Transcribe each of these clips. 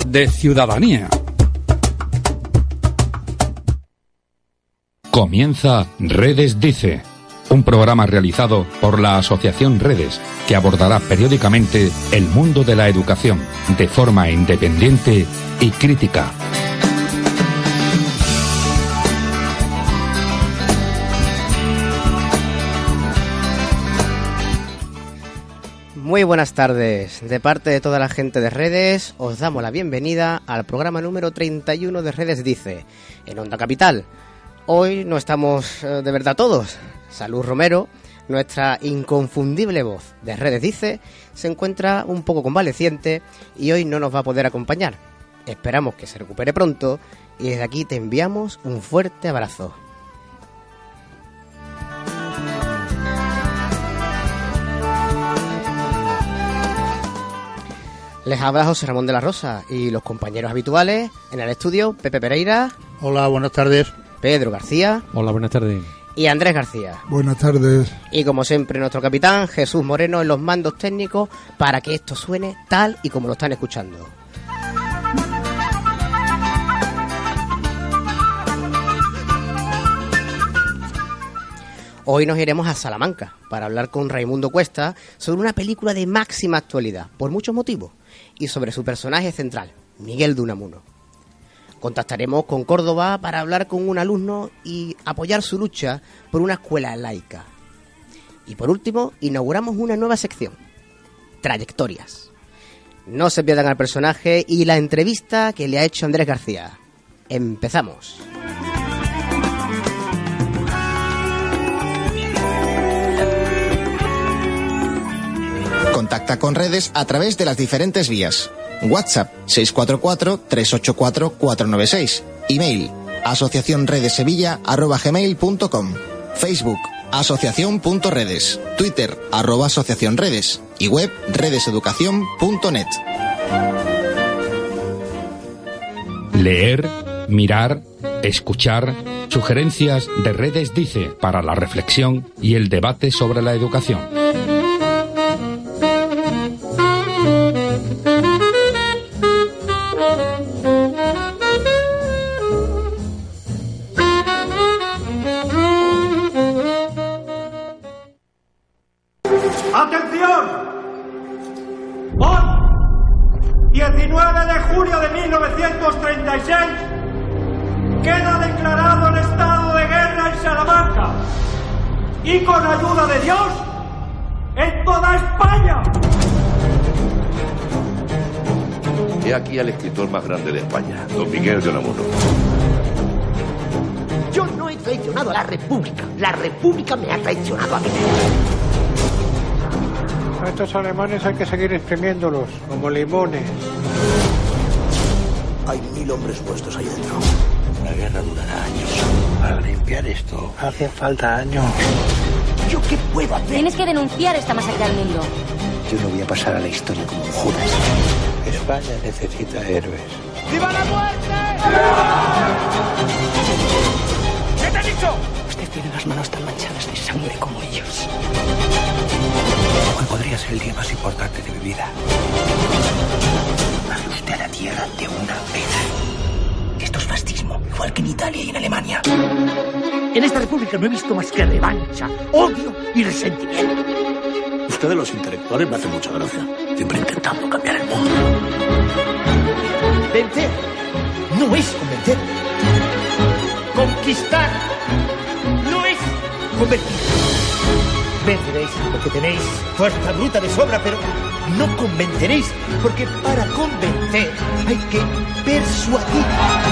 de ciudadanía. Comienza Redes Dice, un programa realizado por la Asociación Redes, que abordará periódicamente el mundo de la educación de forma independiente y crítica. Muy buenas tardes. De parte de toda la gente de Redes, os damos la bienvenida al programa número 31 de Redes Dice, en Onda Capital. Hoy no estamos de verdad todos. Salud Romero, nuestra inconfundible voz de Redes Dice, se encuentra un poco convaleciente y hoy no nos va a poder acompañar. Esperamos que se recupere pronto y desde aquí te enviamos un fuerte abrazo. Les habla José Ramón de la Rosa y los compañeros habituales en el estudio: Pepe Pereira. Hola, buenas tardes. Pedro García. Hola, buenas tardes. Y Andrés García. Buenas tardes. Y como siempre, nuestro capitán Jesús Moreno en los mandos técnicos para que esto suene tal y como lo están escuchando. Hoy nos iremos a Salamanca para hablar con Raimundo Cuesta sobre una película de máxima actualidad, por muchos motivos, y sobre su personaje central, Miguel de Unamuno. Contactaremos con Córdoba para hablar con un alumno y apoyar su lucha por una escuela laica. Y por último, inauguramos una nueva sección, Trayectorias. No se pierdan al personaje y la entrevista que le ha hecho Andrés García. Empezamos. Contacta con Redes a través de las diferentes vías. WhatsApp 644-384-496. Email asociacionredesevilla@gmail.com. Facebook asociación.redes. Twitter @asociacionredes. Y web redeseducación.net. Leer, mirar, escuchar, sugerencias de Redes Dice para la reflexión y el debate sobre la educación. ¡Atención! Hoy, 19 de julio de 1936, queda declarado el estado de guerra en Salamanca y con ayuda de Dios, en toda España. He aquí al escritor más grande de España, don Miguel de Unamuno. Yo no he traicionado a la República me ha traicionado a mí. A estos alemanes hay que seguir exprimiéndolos, como limones. Hay 1000 hombres muertos ahí dentro. La guerra durará años. Para limpiar esto, hacen falta años. ¿Yo qué puedo hacer? Tienes que denunciar esta masacre al mundo. Yo no voy a pasar a la historia como un Judas. España necesita héroes. ¡Viva la muerte! ¿Qué te he dicho? Usted tiene las manos tan manchadas de sangre como ellos. Hoy podría ser el día más importante de mi vida. Baje usted a la tierra de una vez. Esto es fascismo, igual que en Italia y en Alemania. En esta república no he visto más que revancha, odio y resentimiento. Ustedes los intelectuales me hacen mucha gracia. Siempre intentando cambiar el mundo. Vencer no es convencer. Conquistar no es convertir. Venceréis porque tenéis fuerza bruta de sobra, pero no convenceréis, porque para convencer hay que persuadir.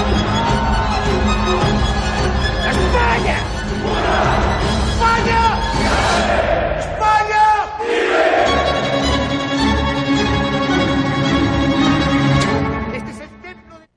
¡España! ¡España! ¡España! Este es el templo de...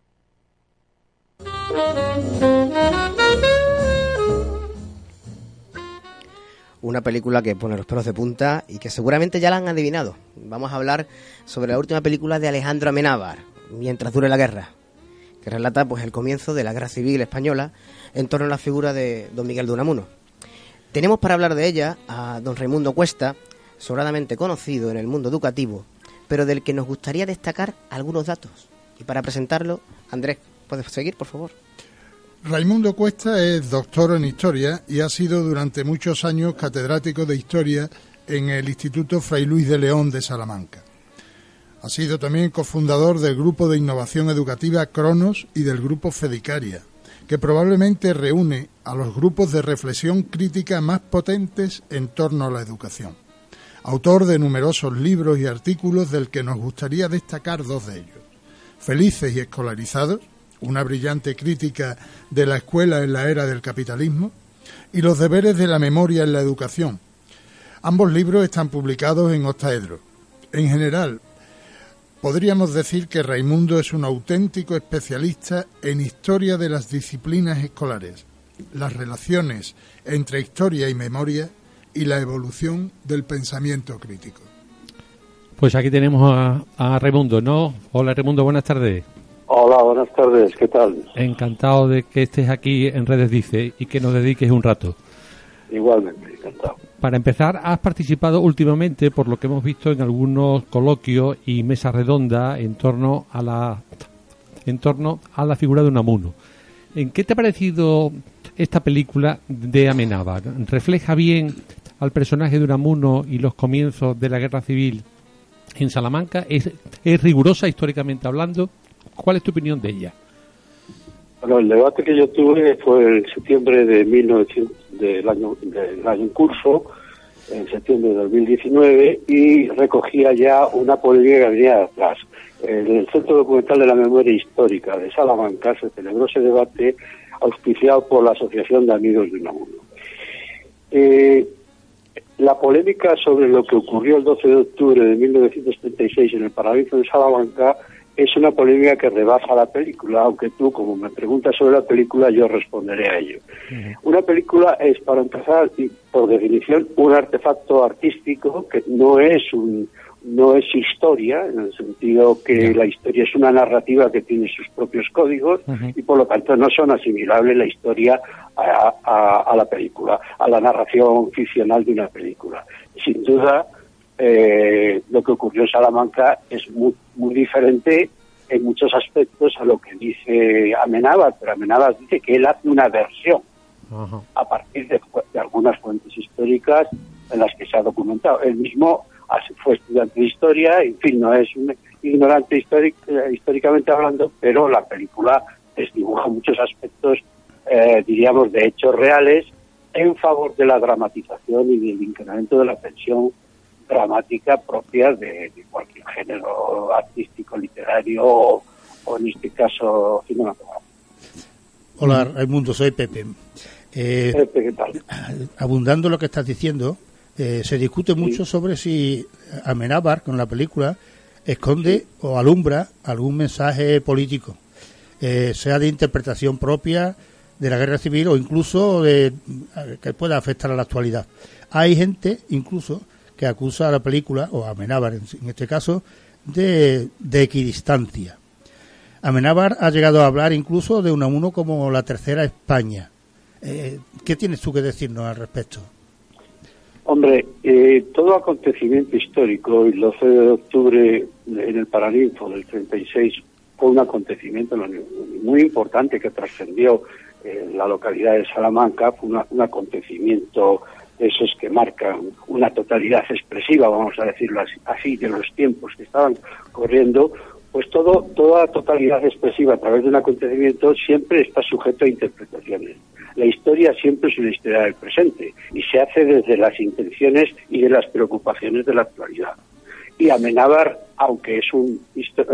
Una película que pone los pelos de punta y que seguramente ya la han adivinado. Vamos a hablar sobre la última película de Alejandro Amenábar, Mientras dure la guerra, que relata pues el comienzo de la Guerra Civil Española en torno a la figura de don Miguel de Unamuno. Tenemos para hablar de ella a don Raimundo Cuesta, sobradamente conocido en el mundo educativo, pero del que nos gustaría destacar algunos datos Y para presentarlo, Andrés, ¿puedes seguir, por favor? Raimundo Cuesta es doctor en Historia y ha sido durante muchos años catedrático de Historia en el Instituto Fray Luis de León de Salamanca. Ha sido también cofundador del Grupo de Innovación Educativa Cronos y del Grupo Fedicaria, que probablemente reúne a los grupos de reflexión crítica más potentes en torno a la educación. Autor de numerosos libros y artículos del que nos gustaría destacar dos de ellos. Felices y escolarizados, una brillante crítica de la escuela en la era del capitalismo, y Los deberes de la memoria en la educación. Ambos libros están publicados en Octaedro. En general, podríamos decir que Raimundo es un auténtico especialista en historia de las disciplinas escolares, las relaciones entre historia y memoria y la evolución del pensamiento crítico. Pues aquí tenemos a Raimundo, ¿no? Hola Raimundo, buenas tardes. Hola, buenas tardes, ¿qué tal? Encantado de que estés aquí en Redes Dice y que nos dediques un rato. Igualmente, encantado. Para empezar, has participado últimamente, por lo que hemos visto, en algunos coloquios y mesas redondas en torno a la figura de Unamuno. ¿En qué te ha parecido esta película de Amenábar? ¿Refleja bien al personaje de Unamuno y los comienzos de la Guerra Civil en Salamanca? ¿Es rigurosa históricamente hablando? ¿Cuál es tu opinión de ella? Bueno, el debate que yo tuve fue en septiembre de 1900, del año en curso, en septiembre de 2019, y recogía ya una polémica que venía de atrás. En el Centro Documental de la Memoria Histórica de Salamanca se celebró ese debate auspiciado por la Asociación de Amigos de Unamuno. La polémica sobre lo que ocurrió el 12 de octubre de 1936 en el Paraninfo de Salamanca es una polémica que rebasa la película, aunque tú, como me preguntas sobre la película, yo responderé a ello. Una película es, para empezar, y por definición, un artefacto artístico que no es historia, en el sentido que la historia es una narrativa que tiene sus propios códigos y por lo tanto no son asimilables la historia a la película, a la narración ficcional de una película. Sin duda, lo que ocurrió en Salamanca es muy diferente en muchos aspectos a lo que dice Amenábar, pero Amenábar dice que él hace una versión a partir de algunas fuentes históricas en las que se ha documentado. Él mismo fue estudiante de historia, en fin, no es un ignorante históricamente hablando, pero la película desdibuja muchos aspectos, diríamos, de hechos reales en favor de la dramatización y del incremento de la tensión dramática propia de cualquier género artístico, literario o en este caso cinematográfico. Hola Raimundo, soy Pepe. Pepe, ¿qué tal? Abundando lo que estás diciendo, se discute mucho sobre si Amenábar con la película esconde o alumbra algún mensaje político, sea de interpretación propia de la guerra civil o incluso que pueda afectar a la actualidad. Hay gente incluso que acusa a la película, o a Amenábar en este caso, de equidistancia. Amenábar ha llegado a hablar incluso de Unamuno como la tercera España. ¿Qué tienes tú que decirnos al respecto? Hombre, todo acontecimiento histórico, el 12 de octubre en el Paraninfo del 36, fue un acontecimiento muy importante que trascendió la localidad de Salamanca, fue un acontecimiento esos que marcan una totalidad expresiva, vamos a decirlo así, de los tiempos que estaban corriendo, pues toda totalidad expresiva a través de un acontecimiento siempre está sujeto a interpretaciones. La historia siempre es una historia del presente y se hace desde las intenciones y de las preocupaciones de la actualidad. Y Amenábar, aunque es un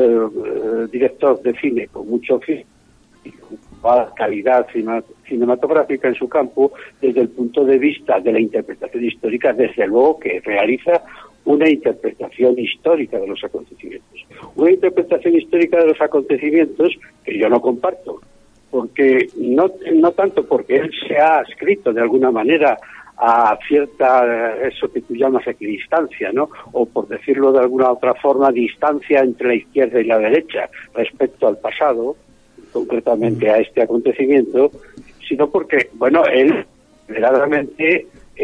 director de cine con mucho oficio y con calidad cinematográfica en su campo, desde el punto de vista de la interpretación histórica, desde luego que realiza una interpretación histórica de los acontecimientos. Una interpretación histórica de los acontecimientos que yo no comparto, porque no tanto porque él se ha adscrito de alguna manera a cierta, eso que tú llamas equidistancia, ¿no? O por decirlo de alguna otra forma, distancia entre la izquierda y la derecha respecto al pasado, concretamente a este acontecimiento, sino porque, bueno, él verdaderamente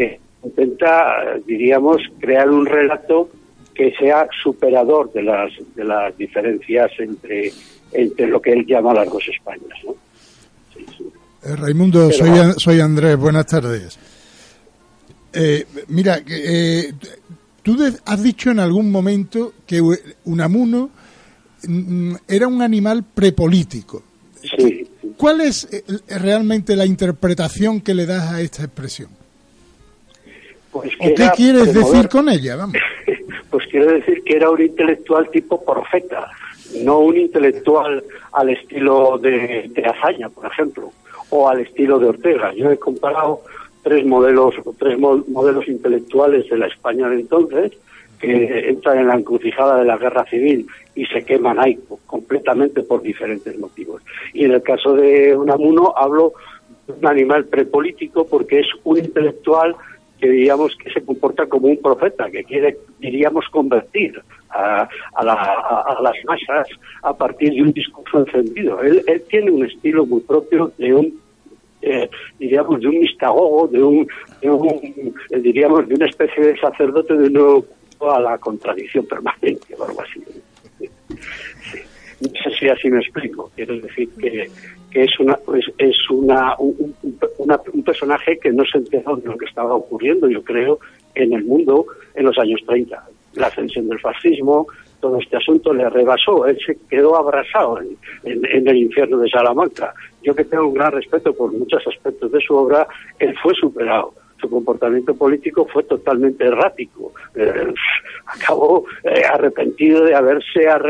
intenta, diríamos, crear un relato que sea superador de las diferencias entre entre lo que él llama las dos Españas, ¿no? Sí, sí. Raimundo, soy Andrés, buenas tardes. Mira, tú has dicho en algún momento que Unamuno era un animal prepolítico. Sí. ¿Cuál es realmente la interpretación que le das a esta expresión? Pues ¿O qué quieres decir con ella? Vamos. Pues quiero decir que era un intelectual tipo profeta, no un intelectual al estilo de Azaña, por ejemplo, o al estilo de Ortega. Yo he comparado tres modelos intelectuales de la España de entonces, que entran en la encrucijada de la guerra civil y se queman ahí completamente por diferentes motivos. Y en el caso de Unamuno hablo de un animal prepolítico porque es un intelectual que diríamos que se comporta como un profeta, que quiere, diríamos, convertir a las masas a partir de un discurso encendido. Él tiene un estilo muy propio de un diríamos de un mistagogo, de una especie de sacerdote de nuevo a la contradicción permanente o algo así. Sí. No sé si así me explico. Quiero decir que es un personaje que no se enteró de lo que estaba ocurriendo, yo creo, en el mundo en los años 30. La ascensión del fascismo, todo este asunto le rebasó, él se quedó abrasado en el infierno de Salamanca. Yo que tengo un gran respeto por muchos aspectos de su obra, él fue superado. Su comportamiento político fue totalmente errático. Acabó arrepentido de haber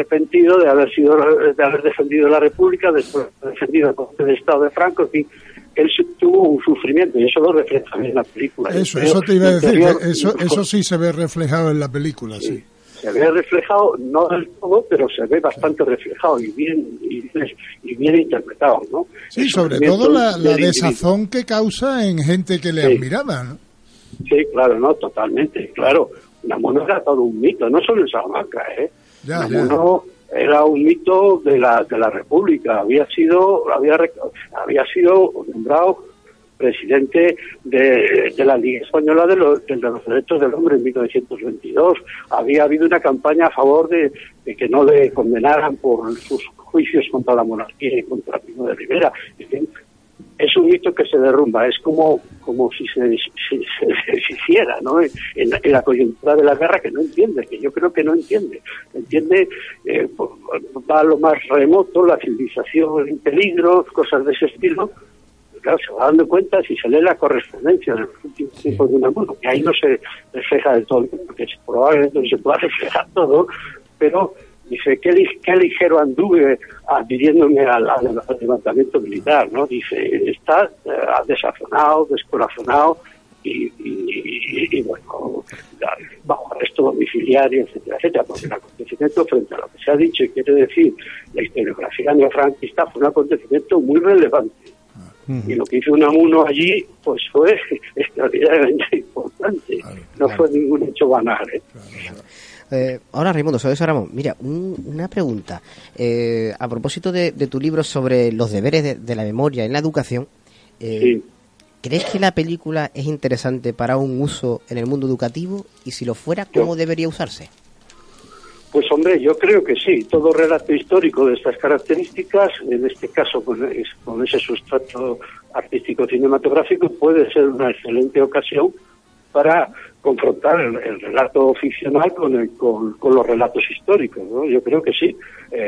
defendido la República, después de haber defendido el golpe de Estado de Franco. En fin, él tuvo un sufrimiento y eso lo refleja en la película. Eso te iba a decir, eso sí se ve reflejado en la película, sí. Se ve reflejado, no del todo, pero se ve bastante reflejado y bien interpretado, ¿no? Sí, sobre todo la desazón que causa en gente que le admiraba, ¿no? Sí, claro, no, totalmente, claro. Unamuno era todo un mito, no solo en Salamanca, Unamuno era un mito de la República, había sido nombrado presidente de la Liga Española de los Derechos del Hombre en 1922. Había habido una campaña a favor de que no le condenaran por sus juicios contra la monarquía y contra Primo de Rivera. En fin, es un mito que se derrumba, es como si se deshiciera, ¿no? En la coyuntura de la guerra, que no entiende, que yo creo que no entiende. Va a lo más remoto, la civilización en peligro, cosas de ese estilo. Claro, se va dando cuenta si se lee la correspondencia de los últimos tiempos de Unamuno, que ahí no se refleja del todo, porque probablemente no se pueda reflejar todo, pero dice, qué ligero anduve adhiriéndome al levantamiento militar, ¿no? Dice, está desazonado, descorazonado y bueno, bajo arresto domiciliario, etcétera, etcétera, porque el acontecimiento frente a lo que se ha dicho y quiere decir la historiografía neofranquista fue un acontecimiento muy relevante. Y lo que hizo Unamuno allí pues fue extraordinariamente importante, no fue ningún hecho banal. Ahora, Raimundo, sobre eso, Ramón, mira, una pregunta a propósito de tu libro sobre los deberes de la memoria en la educación. Sí. ¿Crees que la película es interesante para un uso en el mundo educativo? Y si lo fuera, ¿cómo debería usarse? Pues hombre, yo creo que sí. Todo relato histórico de estas características, en este caso con ese sustrato artístico cinematográfico, puede ser una excelente ocasión para confrontar el relato ficcional con los relatos históricos, ¿no? Yo creo que sí.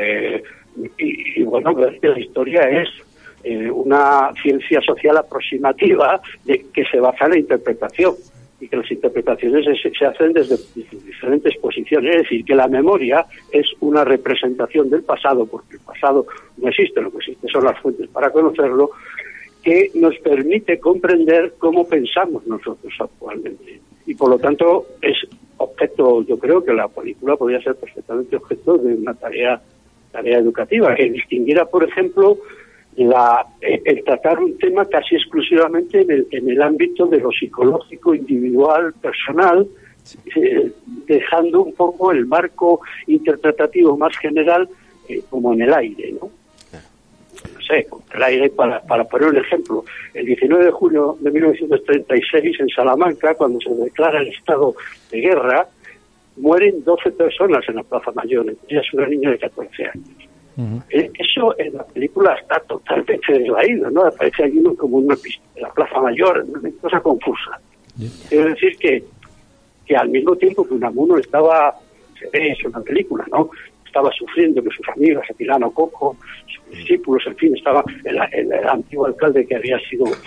Y bueno, la historia es una ciencia social aproximativa que se basa en la interpretación, y que las interpretaciones se hacen desde diferentes posiciones. Es decir, que la memoria es una representación del pasado, porque el pasado no existe, lo que existe son las fuentes para conocerlo, que nos permite comprender cómo pensamos nosotros actualmente. Y por lo tanto es objeto, yo creo que la película podría ser perfectamente objeto de una tarea educativa, que distinguiera, por ejemplo, el tratar un tema casi exclusivamente en el ámbito de lo psicológico, individual, personal, dejando un poco el marco interpretativo más general como en el aire, ¿no? No sé, como el aire, para poner un ejemplo, el 19 de junio de 1936 en Salamanca, cuando se declara el estado de guerra, mueren 12 personas en la Plaza Mayor, entre ellas una niña de 14 años. Eso en la película está totalmente desvaído, ¿no? Aparece allí como en la Plaza Mayor, una cosa confusa. Quiero decir que al mismo tiempo que Unamuno estaba, se ve eso en la película, ¿no? Estaba sufriendo que sus amigos, Atilano Coco, sus discípulos, en fin, estaba el antiguo alcalde que había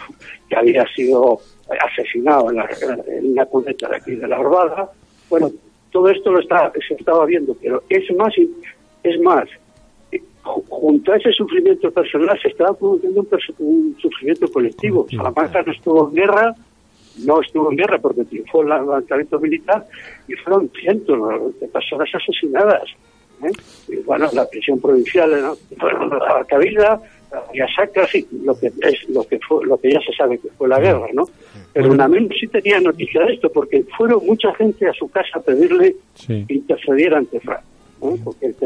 sido asesinado en una cuneta de aquí de La Orvada. Bueno, todo esto se estaba viendo, pero es más, junto a ese sufrimiento personal se estaba produciendo un sufrimiento colectivo. Salamanca no estuvo en guerra porque triunfó el levantamiento militar y fueron cientos de personas asesinadas. Y bueno, la prisión provincial, ¿no? La cabida, la sacra, sí, lo que ya se sabe que fue la guerra, ¿no? Pero Unamuno sí tenía noticia de esto, porque fueron mucha gente a su casa a pedirle que intercediera ante Franco, ¿no? Porque él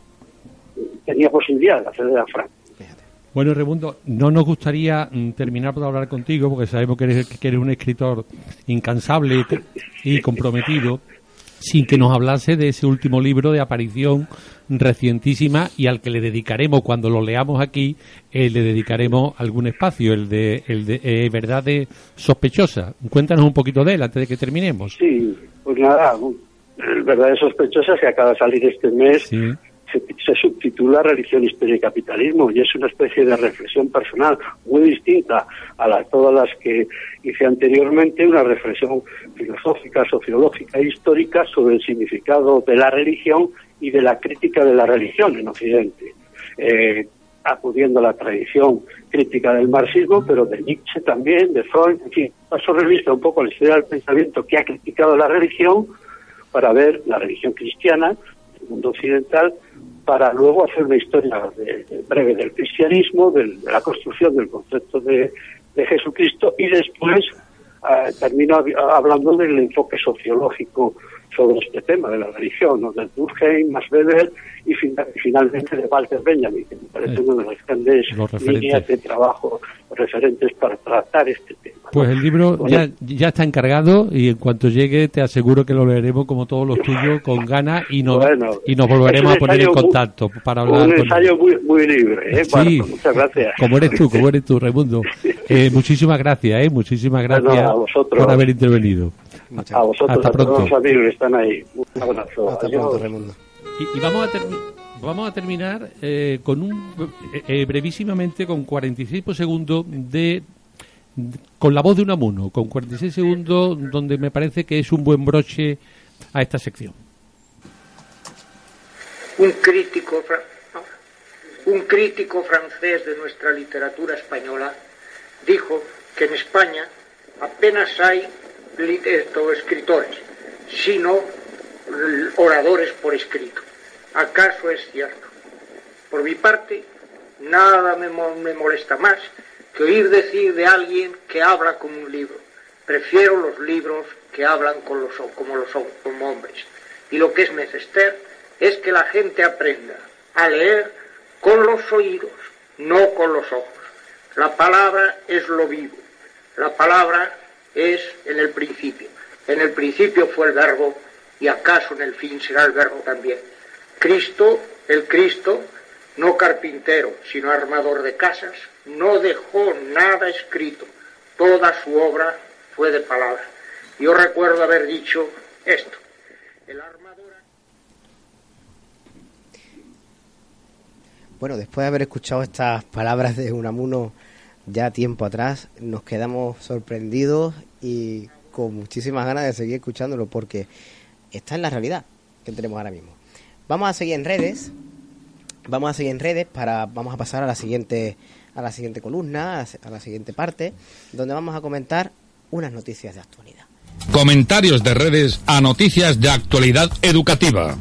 tenía posibilidad de acceder a Franco. Bueno, Raimundo, no nos gustaría terminar por hablar contigo, porque sabemos que eres un escritor incansable y comprometido, sin que nos hablase de ese último libro de aparición recientísima y al que le dedicaremos, cuando lo leamos aquí, le dedicaremos algún espacio, el de Verdades Sospechosas. Cuéntanos un poquito de él antes de que terminemos. Sí, pues nada, Verdades Sospechosas, que acaba de salir este mes, se subtitula Religión, Historia y Capitalismo, y es una especie de reflexión personal muy distinta a todas las que hice anteriormente, una reflexión filosófica, sociológica e histórica sobre el significado de la religión y de la crítica de la religión en Occidente, acudiendo a la tradición crítica del marxismo, pero de Nietzsche también, de Freud, en fin, paso revista un poco la historia del pensamiento que ha criticado la religión para ver la religión cristiana, el mundo occidental, para luego hacer una historia breve del cristianismo, de la construcción del concepto de Jesucristo, y después termino hablando del enfoque sociológico sobre este tema de la religión, ¿no? De Durkheim, Max Weber y finalmente de Walter Benjamin, que me parece una de las grandes líneas de trabajo referentes para tratar este tema. Pues el libro ya está encargado y en cuanto llegue te aseguro que lo leeremos como todos los tuyos con ganas y nos volveremos a poner en contacto para hablar. Un ensayo muy libre, Sí, Marco, muchas gracias. Como eres tú, Raimundo. Muchísimas gracias, por haber intervenido. A vosotros, hasta pronto. A todos los amigos que están ahí. Un abrazo. Hasta pronto, Raimundo. Y vamos a terminar con brevísimamente con 46 segundos con la voz de Unamuno, con 46 segundos donde me parece que es un buen broche a esta sección. Un crítico francés de nuestra literatura española dijo que en España apenas hay escritores, sino oradores por escrito. ¿Acaso es cierto? Por mi parte, nada me molesta más que oír decir de alguien que habla como un libro. Prefiero los libros que hablan como hombres. Y lo que es menester es que la gente aprenda a leer con los oídos, no con los ojos. La palabra es lo vivo. La palabra es en el principio. En el principio fue el verbo y acaso en el fin será el verbo también. El Cristo, no carpintero, sino armador de casas, no dejó nada escrito. Toda su obra fue de palabra. Yo recuerdo haber dicho esto. El armador... Bueno, después de haber escuchado estas palabras de Unamuno ya tiempo atrás, nos quedamos sorprendidos y con muchísimas ganas de seguir escuchándolo porque esta es la realidad que tenemos ahora mismo. Vamos a seguir en redes, vamos a pasar a la siguiente columna, a la siguiente parte, donde vamos a comentar unas noticias de actualidad. Comentarios de redes a noticias de actualidad educativa.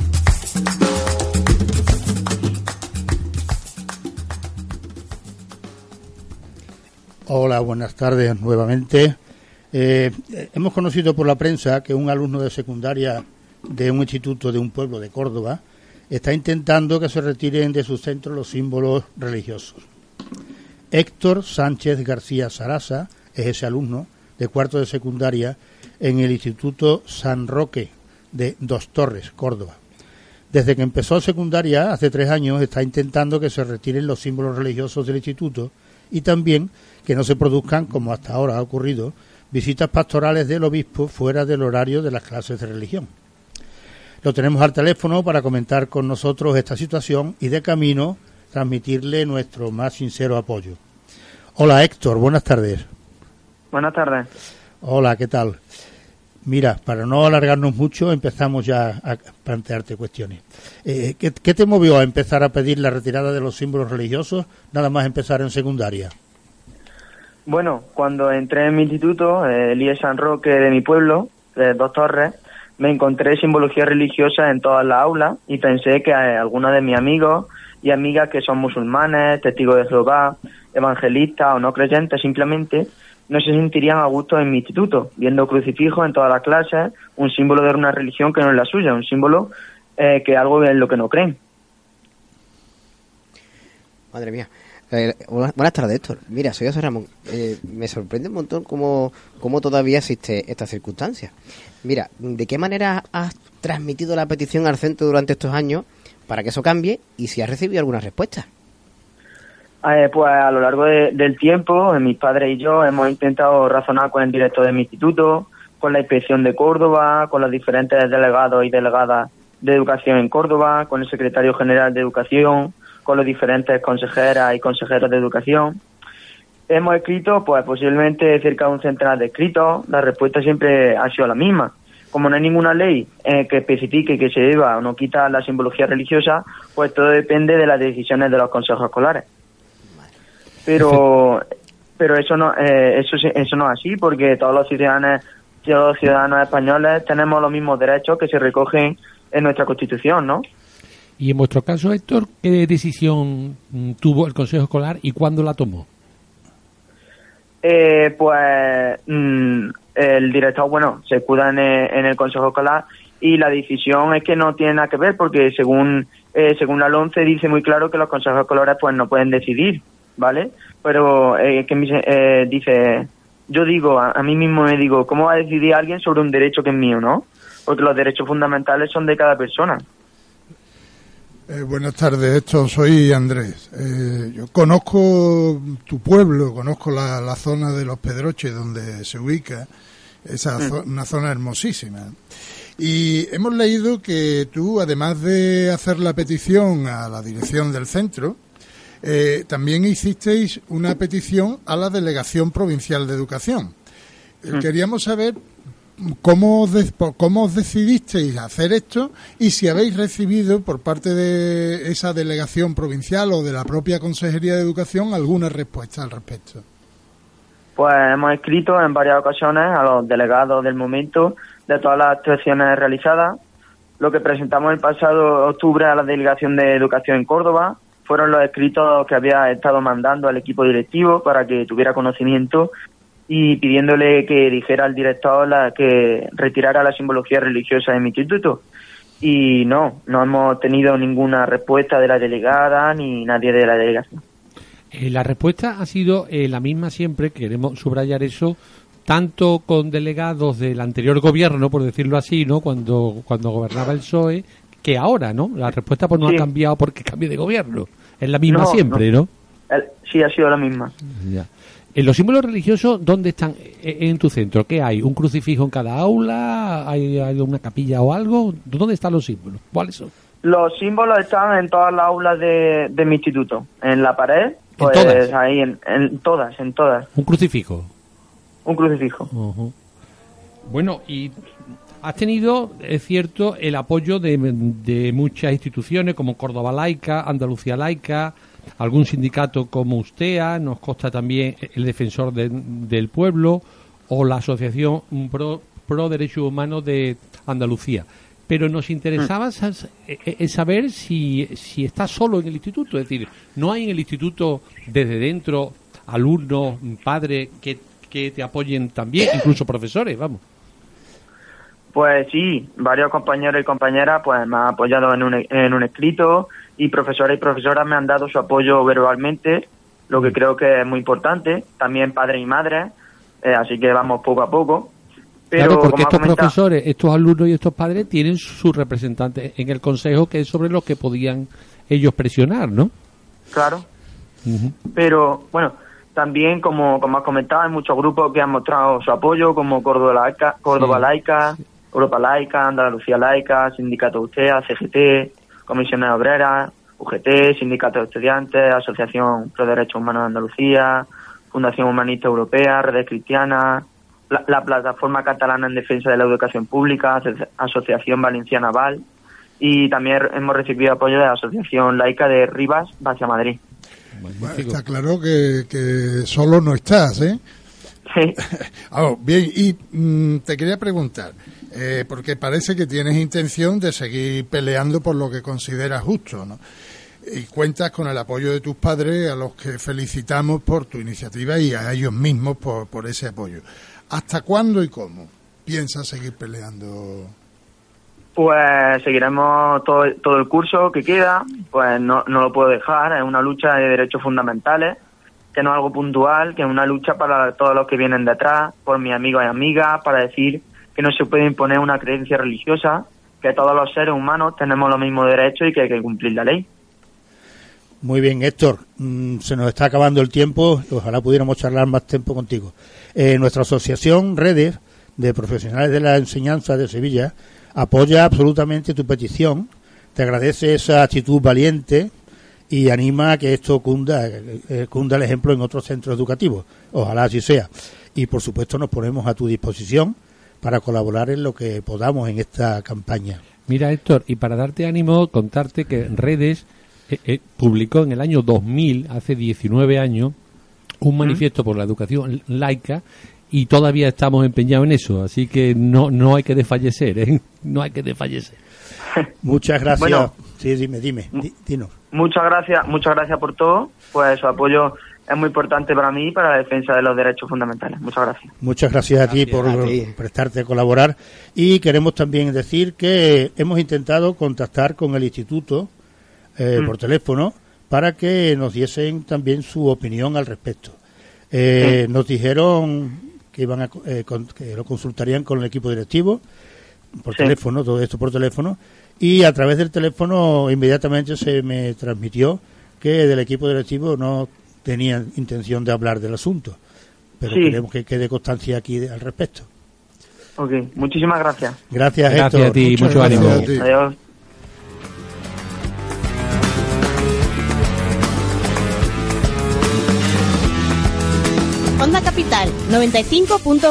Hola, buenas tardes nuevamente. Hemos conocido por la prensa que un alumno de secundaria de un instituto de un pueblo de Córdoba está intentando que se retiren de su centro los símbolos religiosos. Héctor Sánchez García Sarasa es ese alumno de cuarto de secundaria en el Instituto San Roque de Dos Torres, Córdoba. Desde que empezó secundaria, hace 3 años, está intentando que se retiren los símbolos religiosos del instituto y también que no se produzcan, como hasta ahora ha ocurrido, visitas pastorales del obispo fuera del horario de las clases de religión. Lo tenemos al teléfono para comentar con nosotros esta situación y de camino transmitirle nuestro más sincero apoyo. Hola Héctor, buenas tardes. Buenas tardes. Hola, ¿qué tal? Mira, para no alargarnos mucho, empezamos ya a plantearte cuestiones. ¿Qué te movió a empezar a pedir la retirada de los símbolos religiosos, nada más empezar en secundaria? Bueno, cuando entré en mi instituto, el IE San Roque de mi pueblo, de Dos Torres, me encontré simbología religiosa en todas las aulas y pensé que algunos de mis amigos y amigas que son musulmanes, testigos de Jehová, evangelistas o no creyentes simplemente, no se sentirían a gusto en mi instituto, viendo crucifijos en todas las clases, un símbolo de una religión que no es la suya, un símbolo que algo en lo que no creen. Madre mía. Buenas tardes, Héctor. Mira, soy José Ramón. Me sorprende un montón cómo todavía existe esta circunstancia. Mira, ¿de qué manera has transmitido la petición al centro durante estos años para que eso cambie y si has recibido alguna respuesta? Pues a lo largo del tiempo, mis padres y yo hemos intentado razonar con el director de mi instituto, con la inspección de Córdoba, con los diferentes delegados y delegadas de educación en Córdoba, con el secretario general de educación, con los diferentes consejeras y consejeros de educación. Hemos escrito, pues posiblemente cerca de un centenar de escritos. La respuesta siempre ha sido la misma. Como no hay ninguna ley que especifique que se deba o no quita la simbología religiosa, pues todo depende de las decisiones de los consejos escolares. Pero eso no es así, porque todos los ciudadanos españoles tenemos los mismos derechos que se recogen en nuestra Constitución, ¿no? Y en vuestro caso, Héctor, ¿qué decisión tuvo el Consejo Escolar y cuándo la tomó? Pues el director, se escuda en el Consejo Escolar y la decisión es que no tiene nada que ver, porque según la LONCE dice muy claro que los consejos escolares pues no pueden decidir, ¿vale? Pero dice, yo digo, a mí mismo me digo, ¿cómo va a decidir alguien sobre un derecho que es mío, no? Porque los derechos fundamentales son de cada persona. Buenas tardes, Héctor, soy Andrés. Yo conozco tu pueblo, conozco la zona de Los Pedroches donde se ubica, una zona hermosísima. Y hemos leído que tú, además de hacer la petición a la dirección del centro, también hicisteis una petición a la Delegación Provincial de Educación. Queríamos saber cómo os decidisteis hacer esto y si habéis recibido por parte de esa delegación provincial o de la propia Consejería de Educación alguna respuesta al respecto. Pues hemos escrito en varias ocasiones a los delegados del momento de todas las actuaciones realizadas. Lo que presentamos el pasado octubre a la Delegación de Educación en Córdoba fueron los escritos que había estado mandando al equipo directivo para que tuviera conocimiento y pidiéndole que dijera al director que retirara la simbología religiosa de mi instituto. Y no hemos tenido ninguna respuesta de la delegada ni nadie de la delegación. La respuesta ha sido la misma siempre, queremos subrayar eso, tanto con delegados del anterior gobierno, por decirlo así, ¿no? Cuando gobernaba el PSOE, que ahora, ¿no? La respuesta pues no ha cambiado porque cambie de gobierno. Es la misma siempre, ¿no? Sí, ha sido la misma. Ya. ¿Los símbolos religiosos dónde están en tu centro? ¿Qué hay? ¿Un crucifijo en cada aula? ¿Hay una capilla o algo? ¿Dónde están los símbolos? ¿Cuáles son? Los símbolos están en todas las aulas de mi instituto. En la pared, pues ¿En todas? Ahí, en todas. ¿Un crucifijo? Un crucifijo. Uh-huh. Bueno, y has tenido, es cierto, el apoyo de muchas instituciones como Córdoba Laica, Andalucía Laica, algún sindicato como USTEA, nos consta también el Defensor del Pueblo o la Asociación Pro Derechos Humanos de Andalucía. Pero nos interesaba saber si estás solo en el instituto, es decir, ¿no hay en el instituto desde dentro alumnos, padres que te apoyen también, incluso profesores, vamos? Pues sí, varios compañeros y compañeras pues me han apoyado en un escrito y profesores y profesoras me han dado su apoyo verbalmente, lo que creo que es muy importante, también padres y madres, así que vamos poco a poco. Pero, claro, porque como ha estos comentado, profesores, estos alumnos y estos padres tienen sus representantes en el consejo, que es sobre los que podían ellos presionar, ¿no? claro. Ujú. Pero, bueno, también, como has comentado, hay muchos grupos que han mostrado su apoyo, como Córdoba Laica, Europa Laica, Andalucía Laica, Sindicato UCEA, CGT, Comisiones Obreras, UGT, Sindicato de Estudiantes, Asociación Pro Derechos Humanos de Andalucía, Fundación Humanista Europea, Redes Cristianas, la Plataforma Catalana en Defensa de la Educación Pública, Asociación Valenciana Val, y también hemos recibido apoyo de la Asociación Laica de Rivas, Vacia Madrid. Bueno, está claro que solo no estás, ¿eh? Sí. Bien, y te quería preguntar, porque parece que tienes intención de seguir peleando por lo que consideras justo, ¿no? Y cuentas con el apoyo de tus padres, a los que felicitamos por tu iniciativa y a ellos mismos por ese apoyo. ¿Hasta cuándo y cómo piensas seguir peleando? Pues seguiremos todo el curso que queda, pues no lo puedo dejar, es una lucha de derechos fundamentales, que no es algo puntual, que es una lucha para todos los que vienen detrás, por mis amigos y amigas, para decir que no se puede imponer una creencia religiosa, que todos los seres humanos tenemos los mismos derechos y que hay que cumplir la ley. Muy bien, Héctor, se nos está acabando el tiempo, ojalá pudiéramos charlar más tiempo contigo. Nuestra asociación Redes de Profesionales de la Enseñanza de Sevilla apoya absolutamente tu petición, te agradece esa actitud valiente y anima a que esto cunda el ejemplo en otros centros educativos, ojalá así sea. Y por supuesto nos ponemos a tu disposición para colaborar en lo que podamos en esta campaña. Mira, Héctor, y para darte ánimo, contarte que Redes publicó en el año 2000, hace 19 años, un manifiesto por la educación laica, y todavía estamos empeñados en eso, así que no hay que desfallecer, ¿eh? No hay que desfallecer. Muchas gracias. Bueno, sí, dinos. Muchas gracias por todo, pues su apoyo es muy importante para mí y para la defensa de los derechos fundamentales. Muchas gracias. Muchas gracias a ti por prestarte a colaborar, y queremos también decir que hemos intentado contactar con el instituto por teléfono para que nos diesen también su opinión al respecto. Nos dijeron que iban que lo consultarían con el equipo directivo por teléfono, todo esto por teléfono, y a través del teléfono inmediatamente se me transmitió que del equipo directivo no tenían intención de hablar del asunto, pero queremos que quede constancia aquí al respecto. Ok, muchísimas gracias. Gracias, Héctor. A ti, mucho ánimo. Adiós. Onda Capital 95.1.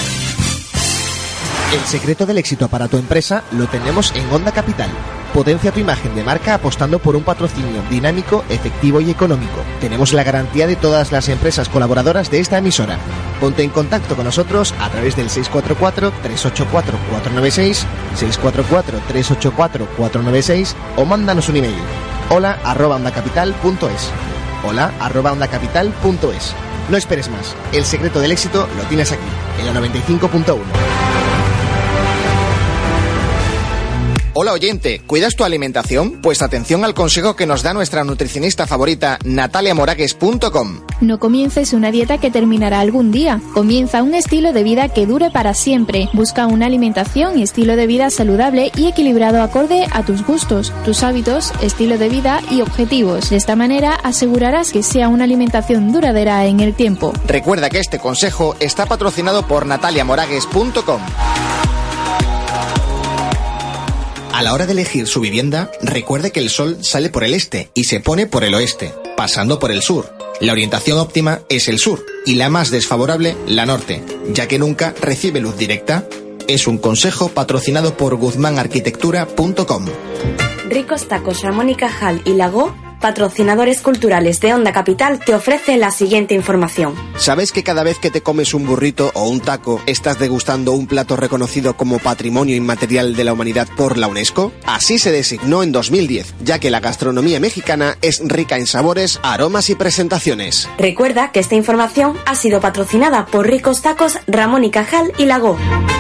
El secreto del éxito para tu empresa lo tenemos en Onda Capital. Potencia tu imagen de marca apostando por un patrocinio dinámico, efectivo y económico. Tenemos la garantía de todas las empresas colaboradoras de esta emisora. Ponte en contacto con nosotros a través del 644-384-496, 644-384-496 o mándanos un email. hola@ondacapital.es. hola@ondacapital.es. No esperes más. El secreto del éxito lo tienes aquí, en la 95.1. Hola oyente, ¿cuidas tu alimentación? Pues atención al consejo que nos da nuestra nutricionista favorita, nataliamoragues.com. No comiences una dieta que terminará algún día. Comienza un estilo de vida que dure para siempre. Busca una alimentación y estilo de vida saludable y equilibrado acorde a tus gustos, tus hábitos, estilo de vida y objetivos. De esta manera asegurarás que sea una alimentación duradera en el tiempo. Recuerda que este consejo está patrocinado por nataliamoragues.com. A la hora de elegir su vivienda, recuerde que el sol sale por el este y se pone por el oeste, pasando por el sur. La orientación óptima es el sur y la más desfavorable, la norte, ya que nunca recibe luz directa. Es un consejo patrocinado por guzmanarquitectura.com. Ricos Tacos Ramón y Cajal y Lago, patrocinadores culturales de Onda Capital, te ofrece la siguiente información. ¿Sabes que cada vez que te comes un burrito o un taco, estás degustando un plato reconocido como Patrimonio Inmaterial de la Humanidad por la UNESCO? Así se designó en 2010, ya que la gastronomía mexicana es rica en sabores, aromas y presentaciones. Recuerda que esta información ha sido patrocinada por Ricos Tacos Ramón y Cajal y Lago.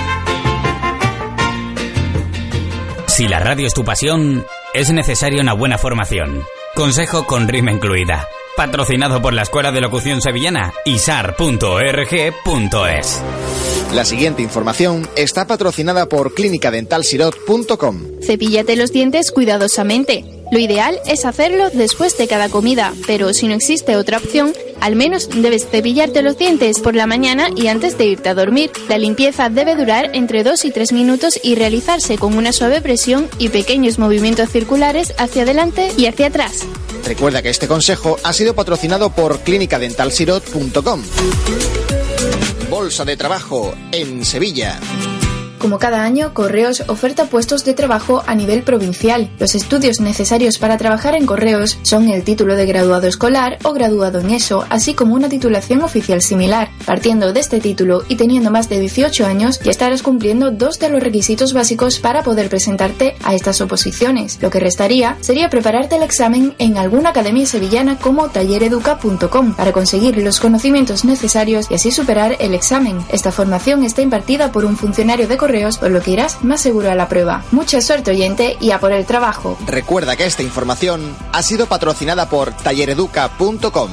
Si la radio es tu pasión, es necesaria una buena formación. Consejo con rima incluida. patrocinado por la Escuela de Locución Sevillana, isar.org.es. La siguiente información está patrocinada por clinicadentalsirot.com. Cepíllate los dientes cuidadosamente. Lo ideal es hacerlo después de cada comida, pero si no existe otra opción, al menos debes cepillarte los dientes por la mañana y antes de irte a dormir. La limpieza debe durar entre 2 y 3 minutos y realizarse con una suave presión y pequeños movimientos circulares hacia adelante y hacia atrás. Recuerda que este consejo ha sido patrocinado por clinicadentalsirot.com. Bolsa de trabajo en Sevilla. Como cada año, Correos oferta puestos de trabajo a nivel provincial. Los estudios necesarios para trabajar en Correos son el título de graduado escolar o graduado en ESO, así como una titulación oficial similar. Partiendo de este título y teniendo más de 18 años, ya estarás cumpliendo 2 de los requisitos básicos para poder presentarte a estas oposiciones. Lo que restaría sería prepararte el examen en alguna academia sevillana como tallereduca.com para conseguir los conocimientos necesarios y así superar el examen. Esta formación está impartida por un funcionario de Correos, por lo que irás más seguro a la prueba. Mucha suerte, oyente, y a por el trabajo. Recuerda que esta información ha sido patrocinada por tallereduca.com.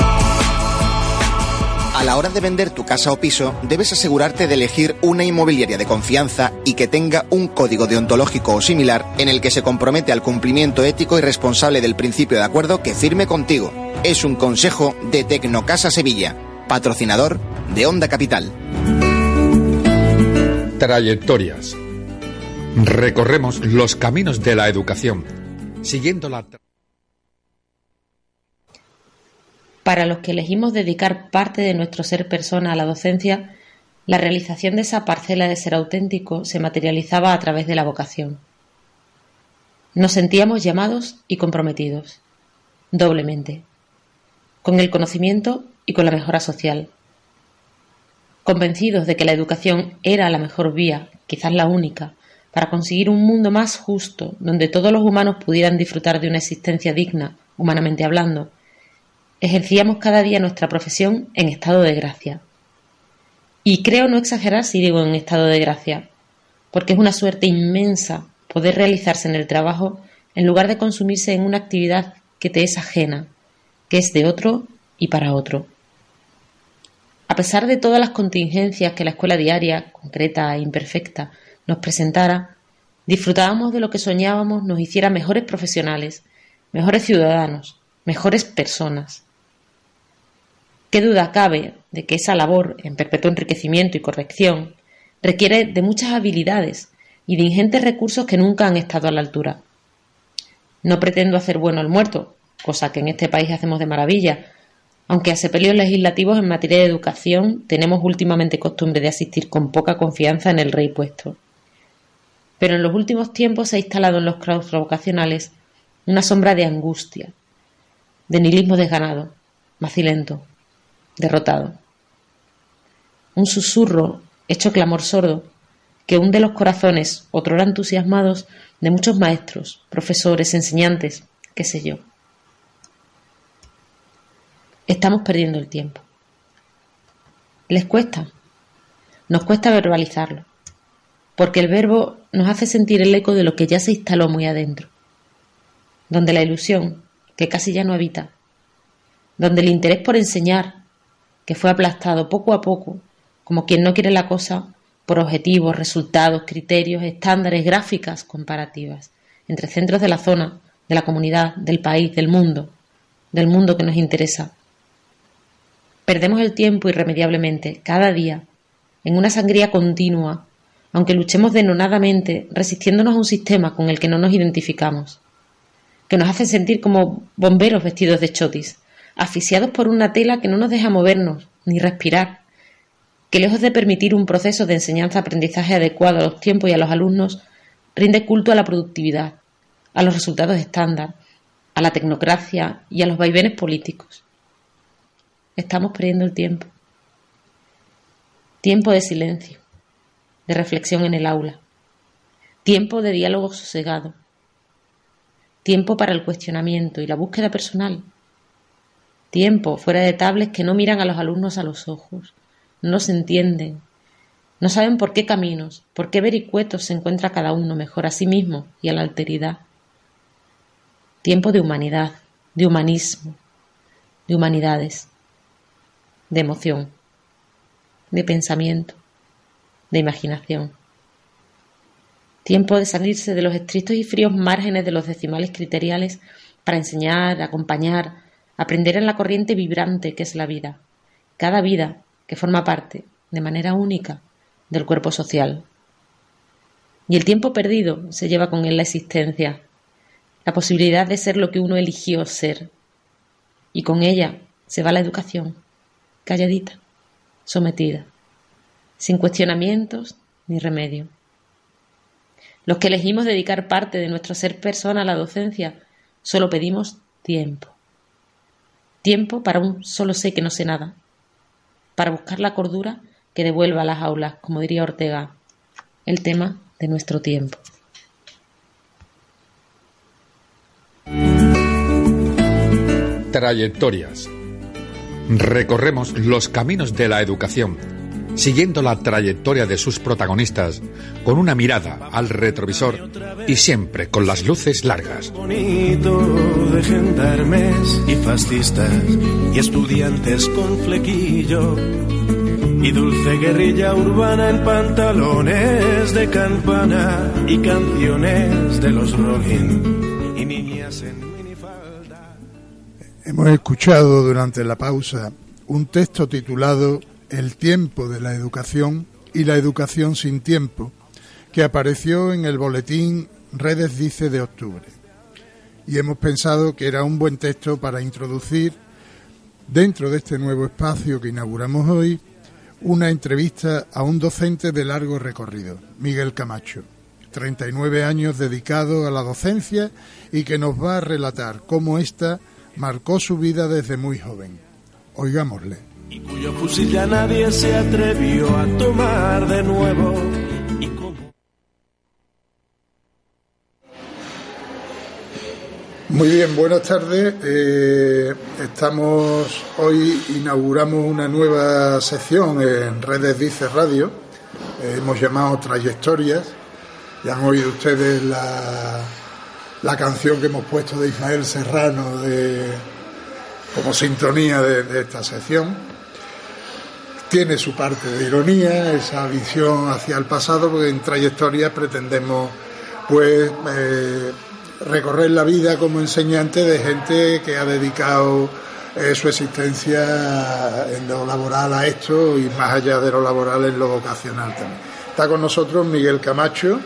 A la hora de vender tu casa o piso, debes asegurarte de elegir una inmobiliaria de confianza y que tenga un código deontológico o similar en el que se compromete al cumplimiento ético y responsable del principio de acuerdo que firme contigo. Es un consejo de Tecnocasa Sevilla, patrocinador de Onda Capital. Trayectorias. Recorremos los caminos de la educación, siguiendo la... Para los que elegimos dedicar parte de nuestro ser persona a la docencia, la realización de esa parcela de ser auténtico se materializaba a través de la vocación. Nos sentíamos llamados y comprometidos, doblemente, con el conocimiento y con la mejora social. Convencidos de que la educación era la mejor vía, quizás la única, para conseguir un mundo más justo, donde todos los humanos pudieran disfrutar de una existencia digna, humanamente hablando, ejercíamos cada día nuestra profesión en estado de gracia. Y creo no exagerar si digo en estado de gracia, porque es una suerte inmensa poder realizarse en el trabajo en lugar de consumirse en una actividad que te es ajena, que es de otro y para otro. A pesar de todas las contingencias que la escuela diaria, concreta e imperfecta, nos presentara, disfrutábamos de lo que soñábamos nos hiciera mejores profesionales, mejores ciudadanos, mejores personas. ¿Qué duda cabe de que esa labor en perpetuo enriquecimiento y corrección requiere de muchas habilidades y de ingentes recursos que nunca han estado a la altura? No pretendo hacer bueno al muerto, cosa que en este país hacemos de maravilla, aunque a sepelios legislativos en materia de educación tenemos últimamente costumbre de asistir con poca confianza en el rey puesto. Pero en los últimos tiempos se ha instalado en los claustros vocacionales una sombra de angustia, de nihilismo desganado, macilento, derrotado. Un susurro, hecho clamor sordo, que hunde los corazones, otrora entusiasmados, de muchos maestros, profesores, enseñantes, qué sé yo. Estamos perdiendo el tiempo. ¿Les cuesta? Nos cuesta verbalizarlo, porque el verbo nos hace sentir el eco de lo que ya se instaló muy adentro, donde la ilusión, que casi ya no habita, donde el interés por enseñar, que fue aplastado poco a poco, como quien no quiere la cosa, por objetivos, resultados, criterios, estándares, gráficas comparativas, entre centros de la zona, de la comunidad, del país, del mundo que nos interesa. Perdemos el tiempo irremediablemente, cada día, en una sangría continua, aunque luchemos denonadamente, resistiéndonos a un sistema con el que no nos identificamos, que nos hace sentir como bomberos vestidos de chotis, asfixiados por una tela que no nos deja movernos ni respirar, que lejos de permitir un proceso de enseñanza-aprendizaje adecuado a los tiempos y a los alumnos, rinde culto a la productividad, a los resultados estándar, a la tecnocracia y a los vaivenes políticos. Estamos perdiendo el tiempo. Tiempo de silencio, de reflexión en el aula. Tiempo de diálogo sosegado. Tiempo para el cuestionamiento y la búsqueda personal. Tiempo fuera de tablets que no miran a los alumnos a los ojos, no se entienden, no saben por qué caminos, por qué vericuetos se encuentra cada uno mejor a sí mismo y a la alteridad. Tiempo de humanidad, de humanismo, de humanidades, de emoción, de pensamiento, de imaginación. Tiempo de salirse de los estrictos y fríos márgenes de los decimales criteriales para enseñar, acompañar, aprender en la corriente vibrante que es la vida. Cada vida que forma parte, de manera única, del cuerpo social. Y el tiempo perdido se lleva con él la existencia, la posibilidad de ser lo que uno eligió ser. Y con ella se va la educación, calladita, sometida, sin cuestionamientos ni remedio. Los que elegimos dedicar parte de nuestro ser persona a la docencia, solo pedimos tiempo. Tiempo para un solo sé que no sé nada, para buscar la cordura que devuelva a las aulas, como diría Ortega, el tema de nuestro tiempo. Trayectorias. Recorremos los caminos de la educación, siguiendo la trayectoria de sus protagonistas, con una mirada al retrovisor y siempre con las luces largas. Bonito de gendarmes y fascistas y estudiantes con flequillo y dulce guerrilla urbana en pantalones de campana y canciones de los Rolling y niñas en minifalda. Hemos escuchado durante la pausa un texto titulado El tiempo de la educación y la educación sin tiempo, que apareció en el boletín Redes Dice de octubre. Y hemos pensado que era un buen texto para introducir, dentro de este nuevo espacio que inauguramos hoy, una entrevista a un docente de largo recorrido, Miguel Camacho, 39 años dedicado a la docencia y que nos va a relatar cómo ésta marcó su vida desde muy joven. Oigámosle. Y cuyo fusil ya nadie se atrevió a tomar de nuevo. Muy bien, buenas tardes. Inauguramos una nueva sección en Redes Dice Radio. Hemos llamado Trayectorias. Ya han oído ustedes la canción que hemos puesto de Ismael Serrano como sintonía de esta sección. Tiene su parte de ironía, esa visión hacia el pasado, porque en Trayectorias pretendemos recorrer la vida como enseñante de gente que ha dedicado su existencia en lo laboral a esto y más allá de lo laboral en lo vocacional también. Está con nosotros Miguel Camacho,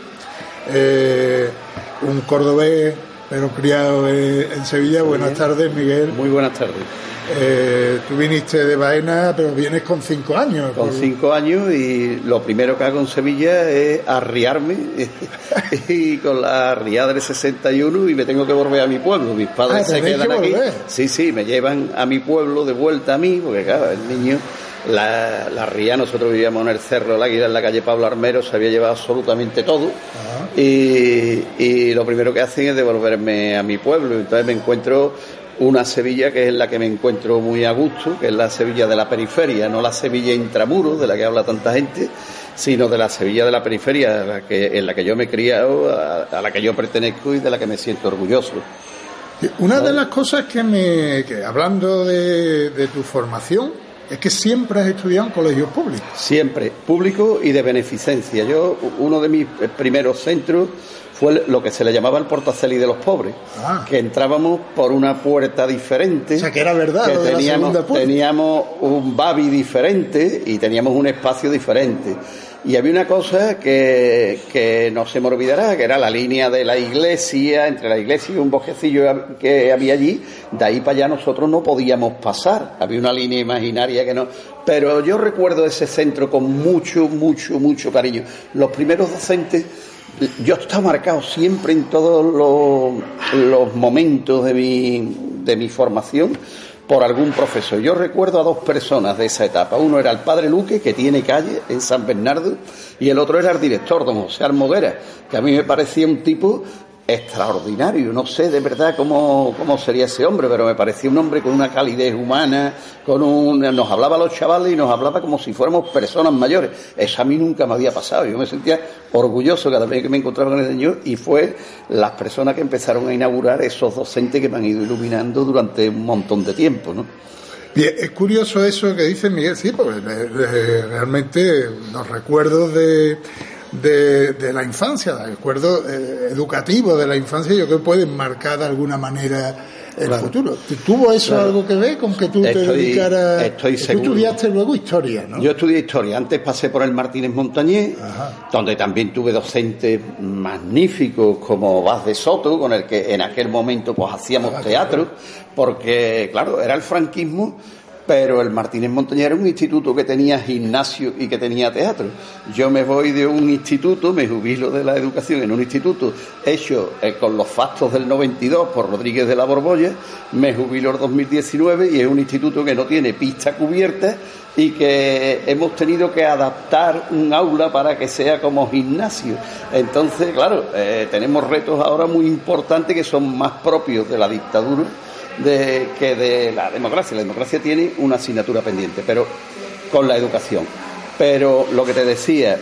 un cordobés pero criado en Sevilla. Buenas tardes, Miguel. Muy buenas tardes. Tú viniste de Baena, pero vienes con 5 años. Con 5 años, y lo primero que hago en Sevilla es arriarme y con la arriada del 61 y me tengo que volver a mi pueblo. Mis padres se quedan aquí. Sí, me llevan a mi pueblo de vuelta a mí, porque claro, el niño, la ría, nosotros vivíamos en el Cerro del Águila, en la calle Pablo Armero, se había llevado absolutamente todo. Y lo primero que hacen es devolverme a mi pueblo. Entonces me encuentro una Sevilla que es la que me encuentro muy a gusto, que es la Sevilla de la periferia, no la Sevilla intramuros de la que habla tanta gente, sino de la Sevilla de la periferia en la que yo me he criado, a la que yo pertenezco y de la que me siento orgulloso. Una de las cosas que hablando de tu formación, es que siempre has estudiado en colegios públicos. Siempre, público y de beneficencia. Uno de mis primeros centros fue lo que se le llamaba el Portaceli de los pobres, que entrábamos por una puerta diferente. O sea, que era verdad, que teníamos un babi diferente y teníamos un espacio diferente. Y había una cosa que no se me olvidará, que era la línea de la iglesia, entre la iglesia y un bosquecillo que había allí. De ahí para allá nosotros no podíamos pasar, había una línea imaginaria que no. Pero yo recuerdo ese centro con mucho, mucho, mucho cariño. Los primeros docentes, yo estaba marcado siempre en todos los momentos de mi formación por algún profesor. Yo recuerdo a 2 personas de esa etapa. Uno era el padre Luque, que tiene calle en San Bernardo, y el otro era el director, don José Almoguera, que a mí me parecía un tipo extraordinario. No sé de verdad cómo sería ese hombre, pero me parecía un hombre con una calidez humana, nos hablaba a los chavales y nos hablaba como si fuéramos personas mayores. Eso a mí nunca me había pasado. Yo me sentía orgulloso cada vez que me encontraba con el señor, y fue las personas que empezaron a inaugurar esos docentes que me han ido iluminando durante un montón de tiempo, ¿no? Bien, es curioso eso que dice Miguel, sí, porque realmente los recuerdos de la infancia, los recuerdos educativos de la infancia, yo creo que pueden marcar de alguna manera el futuro. ¿Tuvo eso algo que ver con que tú te dedicaras? Estoy seguro. Tú estudiaste luego historia, ¿no? Yo estudié historia. Antes pasé por el Martínez Montañés, donde también tuve docentes magníficos como Vaz de Soto, con el que en aquel momento pues hacíamos teatro, porque claro, era el franquismo, pero el Martínez Montañés era un instituto que tenía gimnasio y que tenía teatro. Yo me voy de un instituto, me jubilo de la educación en un instituto hecho con los factos del 92 por Rodríguez de la Borbolla, me jubilo en 2019 y es un instituto que no tiene pista cubierta y que hemos tenido que adaptar un aula para que sea como gimnasio. Entonces, claro, tenemos retos ahora muy importantes que son más propios de la dictadura que de la democracia. La democracia tiene una asignatura pendiente, pero con la educación. Pero lo que te decía,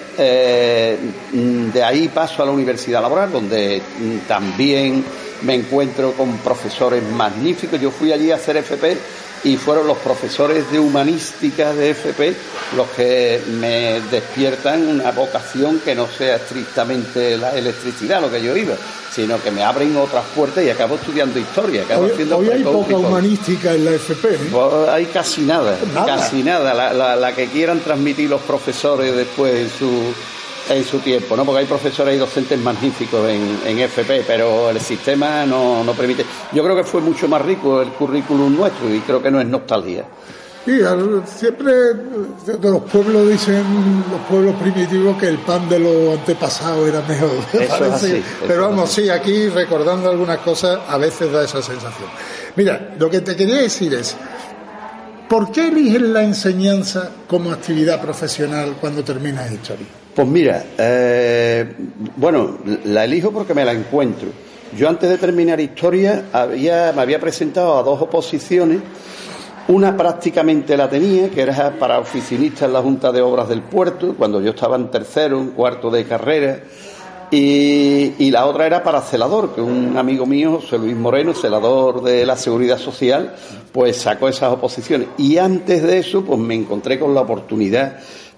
de ahí paso a la universidad laboral, donde también me encuentro con profesores magníficos. Yo fui allí a hacer FP y fueron los profesores de humanística de FP los que me despiertan una vocación que no sea estrictamente la electricidad, lo que yo iba, sino que me abren otras puertas y acabo estudiando historia. Hoy hay poca humanística en la FP, ¿eh? Pues hay casi nada. Casi nada, la que quieran transmitir los profesores después en su tiempo, ¿no? Porque hay profesores y docentes magníficos en FP, pero el sistema no permite. Yo creo que fue mucho más rico el currículum nuestro y creo que no es nostalgia. Sí, siempre de los pueblos dicen, los pueblos primitivos, que el pan de los antepasados era mejor. Eso es así, pero vamos, sí, aquí recordando algunas cosas a veces da esa sensación. Mira, lo que te quería decir es, ¿por qué eliges la enseñanza como actividad profesional cuando terminas historia? Pues mira, bueno, la elijo porque me la encuentro. Yo antes de terminar historia me había presentado a 2 oposiciones. Una prácticamente la tenía, que era para oficinista en la Junta de Obras del Puerto, cuando yo estaba en tercero, en cuarto de carrera, y la otra era para celador, que un amigo mío, José Luis Moreno, celador de la Seguridad Social, pues sacó esas oposiciones. Y antes de eso, pues me encontré con la oportunidad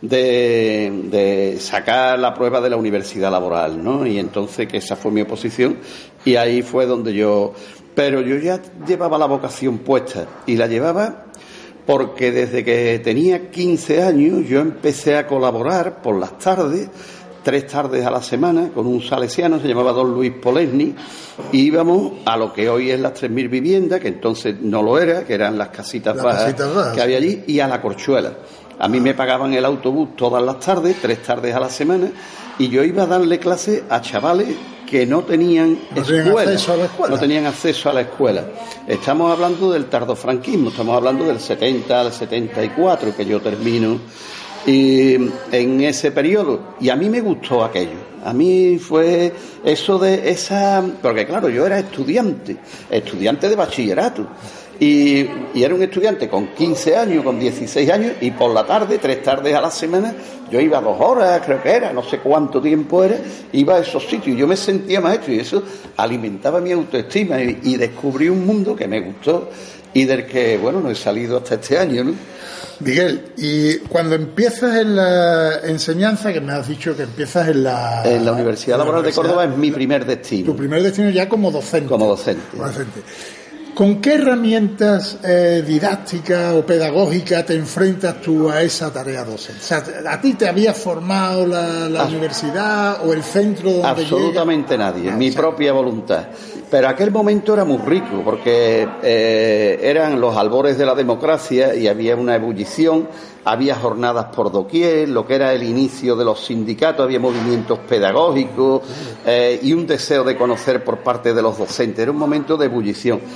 de sacar la prueba de la universidad laboral, ¿no? Y entonces, que esa fue mi oposición, y ahí fue donde pero yo ya llevaba la vocación puesta, y la llevaba porque desde que tenía 15 años yo empecé a colaborar por las tardes, 3 tardes a la semana, con un salesiano, se llamaba don Luis Polesni, y íbamos a lo que hoy es las 3.000 viviendas, que entonces no lo era, que eran las casitas bajas que había allí, y a la Corchuela. A mí me pagaban el autobús todas las tardes, 3 tardes a la semana, y yo iba a darle clase a chavales que no tenían escuela, no tenían acceso a la escuela. Estamos hablando del tardofranquismo, estamos hablando del 70 al 74, que yo termino, y en ese periodo, y a mí me gustó aquello. A mí fue eso de esa, porque claro, yo era estudiante de bachillerato. Y era un estudiante con 15 años, con 16 años, y por la tarde, 3 tardes a la semana, yo iba 2 horas, creo que era, no sé cuánto tiempo era, iba a esos sitios, y yo me sentía maestro, y eso alimentaba mi autoestima, y descubrí un mundo que me gustó, y del que, bueno, no he salido hasta este año, ¿no? Miguel, y cuando empiezas en la enseñanza, que me has dicho que empiezas en la Universidad Laboral de Córdoba, es mi primer destino. Tu primer destino ya como docente. Como docente. ¿Con qué herramientas didácticas o pedagógicas te enfrentas tú a esa tarea docente? O sea, ¿a ti te había formado la universidad o el centro donde absolutamente nadie, mi propia voluntad. Pero aquel momento era muy rico porque eran los albores de la democracia y había una ebullición, había jornadas por doquier, lo que era el inicio de los sindicatos, había movimientos pedagógicos y un deseo de conocer por parte de los docentes. Era un momento de ebullición.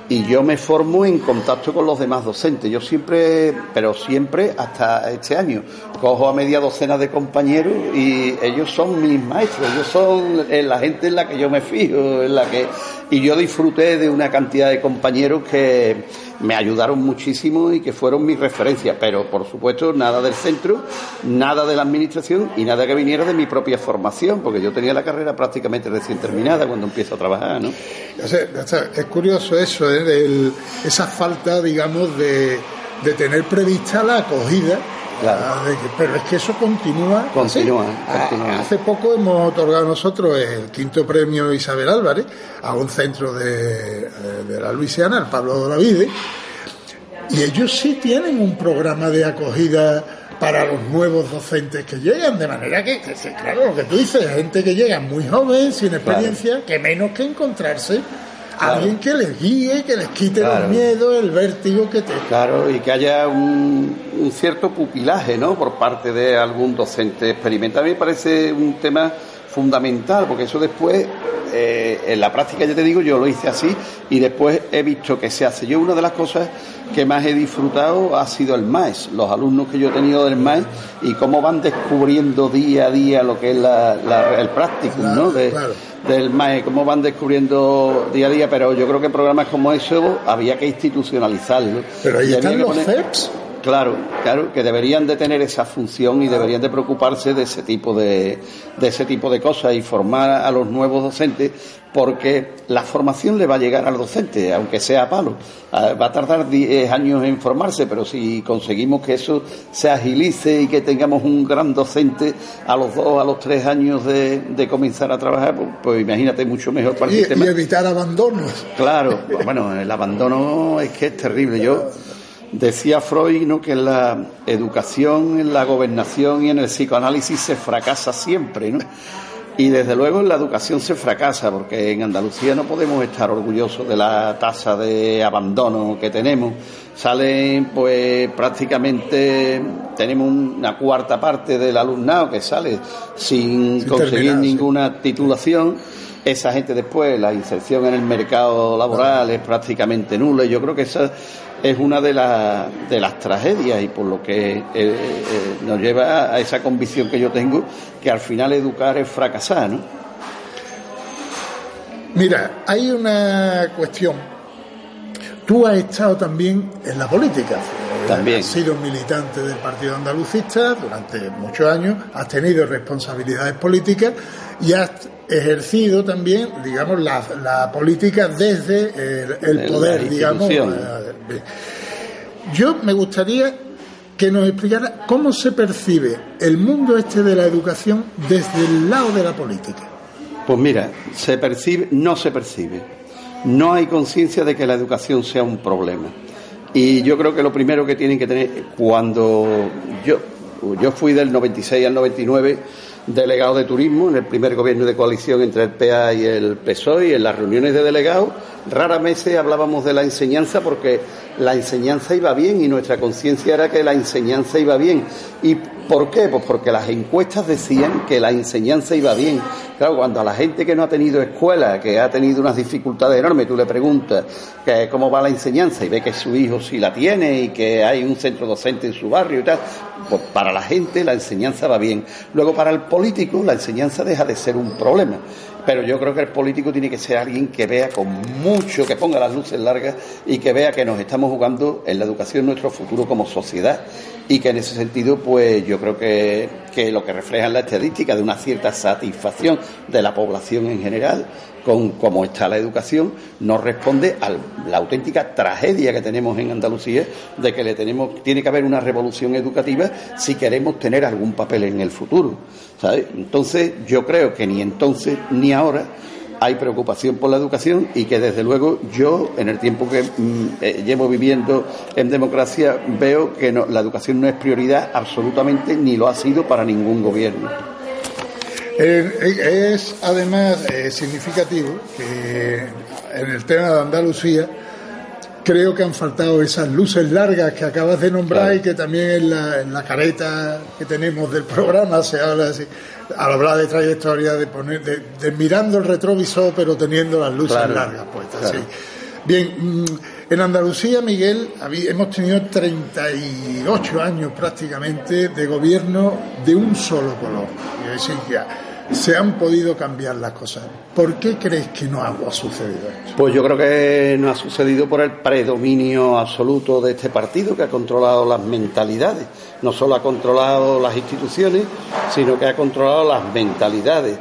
y yo me formo en contacto con los demás docentes. Yo siempre, pero siempre hasta este año, cojo a media docena de compañeros y ellos son mis maestros, ellos son la gente en la que yo me fijo, y yo disfruté de una cantidad de compañeros que me ayudaron muchísimo y que fueron mis referencias, pero por supuesto nada del centro, nada de la administración y nada que viniera de mi propia formación, porque yo tenía la carrera prácticamente recién terminada cuando empiezo a trabajar, ¿no? Es curioso eso, esa falta, digamos, de tener prevista la acogida. Claro. Pero es que eso continúa. Hace poco hemos otorgado nosotros el 5º premio Isabel Álvarez a un centro de la Luisiana, el Pablo Olavide, y ellos sí tienen un programa de acogida para los nuevos docentes que llegan, de manera que claro, lo que tú dices, gente que llega muy joven, sin experiencia, claro, que menos que encontrarse alguien que les guíe, que les quite los miedos, el vértigo que te... Claro, y que haya un cierto pupilaje, ¿no?, por parte de algún docente experimentado. A mí me parece un tema fundamental, porque eso después, en la práctica, ya te digo, yo lo hice así y después he visto que se hace. Yo, una de las cosas que más he disfrutado ha sido el MAES, los alumnos que yo he tenido del MAES y cómo van descubriendo día a día lo que es el practicum, ¿no?, del MAES, cómo van descubriendo día a día, pero yo creo que programas como eso había que institucionalizarlo. Pero ahí están los CEPs. Claro, que deberían de tener esa función y deberían de preocuparse de ese tipo de cosas y formar a los nuevos docentes, porque la formación le va a llegar al docente, aunque sea a palo. Va a tardar 10 años en formarse, pero si conseguimos que eso se agilice y que tengamos un gran docente a los 2, a los 3 años de comenzar a trabajar, pues imagínate, mucho mejor para el sistema. Y evitar abandonos. Claro, bueno, el abandono es que es terrible. Decía Freud, ¿no?, que en la educación, en la gobernación y en el psicoanálisis se fracasa siempre, ¿no? Y desde luego en la educación se fracasa, porque en Andalucía no podemos estar orgullosos de la tasa de abandono que tenemos. Salen, pues prácticamente tenemos una cuarta parte del alumnado que sale sin conseguir ninguna titulación. Esa gente después, la inserción en el mercado laboral es prácticamente nula, y yo creo que esa es una de las tragedias, y por lo que nos lleva a esa convicción que yo tengo, que al final educar es fracasar, ¿no? Mira, hay una cuestión. Tú has estado también en la política. También. Has sido militante del Partido Andalucista durante muchos años, has tenido responsabilidades políticas y has ejercido también, digamos, la política desde el poder, digamos. Yo me gustaría que nos explicara cómo se percibe el mundo de la educación desde el lado de la política. Pues mira, no se percibe. No hay conciencia de que la educación sea un problema. Y yo creo que lo primero que tienen que tener, cuando yo fui del 96 al 99 delegado de turismo en el primer gobierno de coalición entre el PA y el PSOE, y en las reuniones de delegados raras veces hablábamos de la enseñanza, porque la enseñanza iba bien y nuestra conciencia era que la enseñanza iba bien. ¿Y por qué? Pues porque las encuestas decían que la enseñanza iba bien. Claro, cuando a la gente que no ha tenido escuela, que ha tenido unas dificultades enormes, tú le preguntas que cómo va la enseñanza y ve que su hijo sí la tiene y que hay un centro docente en su barrio y tal, pues para la gente la enseñanza va bien. Luego, para el político la enseñanza deja de ser un problema. Pero yo creo que el político tiene que ser alguien que vea con mucho, que ponga las luces largas y que vea que nos estamos jugando en la educación nuestro futuro como sociedad, y que en ese sentido, pues yo creo que lo que refleja en la estadística de una cierta satisfacción de la población en general con cómo está la educación, nos responde a la auténtica tragedia que tenemos en Andalucía, de que tiene que haber una revolución educativa si queremos tener algún papel en el futuro, ¿sabes? Entonces yo creo que ni entonces ni ahora hay preocupación por la educación, y que desde luego yo, en el tiempo que llevo viviendo en democracia, veo que la educación no es prioridad absolutamente, ni lo ha sido para ningún gobierno. Es además significativo que en el tema de Andalucía creo que han faltado esas luces largas que acabas de nombrar, claro, y que también en la careta que tenemos del programa se habla así, al hablar de trayectoria, de poner de mirando el retrovisor pero teniendo las luces, claro, largas puestas, claro, sí. Bien, en Andalucía, Miguel, hemos tenido 38 años prácticamente de gobierno de un solo color. Es decir, que se han podido cambiar las cosas. ¿Por qué crees que no ha sucedido esto? Pues yo creo que no ha sucedido por el predominio absoluto de este partido, que ha controlado las mentalidades. No solo ha controlado las instituciones, sino que ha controlado las mentalidades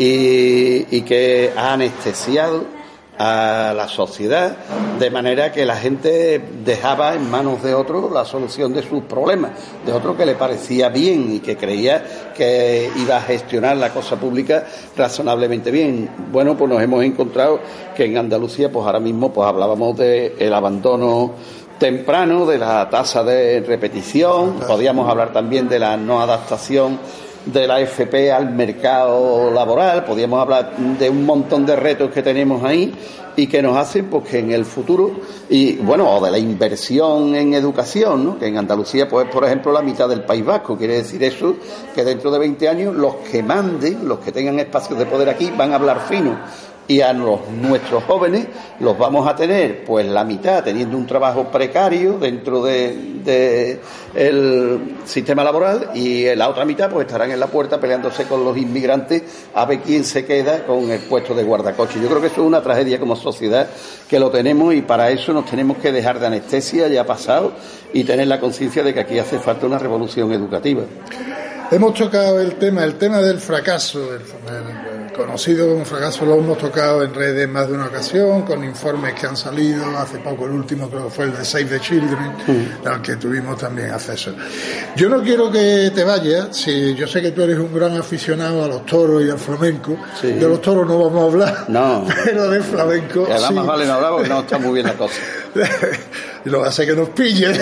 y que ha anestesiado a la sociedad, de manera que la gente dejaba en manos de otro la solución de sus problemas, de otro que le parecía bien y que creía que iba a gestionar la cosa pública razonablemente bien. Bueno, pues nos hemos encontrado que en Andalucía, pues ahora mismo pues hablábamos del abandono temprano, de la tasa de repetición, podíamos hablar también de la no adaptación de la FP al mercado laboral, podíamos hablar de un montón de retos que tenemos ahí y que nos hacen pues que en el futuro, y bueno, o de la inversión en educación, ¿no? Que en Andalucía pues por ejemplo la mitad del País Vasco, quiere decir eso que dentro de 20 años los que manden, los que tengan espacios de poder aquí van a hablar fino, y a nuestros jóvenes los vamos a tener pues la mitad teniendo un trabajo precario dentro de el sistema laboral, y la otra mitad pues estarán en la puerta peleándose con los inmigrantes a ver quién se queda con el puesto de guardacoche. Yo creo que eso es una tragedia como sociedad, que lo tenemos, y para eso nos tenemos que dejar de anestesia, ya ha pasado, y tener la conciencia de que aquí hace falta una revolución educativa. Hemos tocado el tema del fracaso, el conocido como fracaso, lo hemos tocado en redes más de una ocasión, con informes que han salido, hace poco el último creo que fue el de Save the Children, al que tuvimos también acceso. Yo no quiero que te vayas, si yo sé que tú eres un gran aficionado a los toros y al flamenco, de los toros no vamos a hablar, no, pero del flamenco además sí. Más vale no hablar porque no está muy bien la cosa. Y lo hace que nos pille.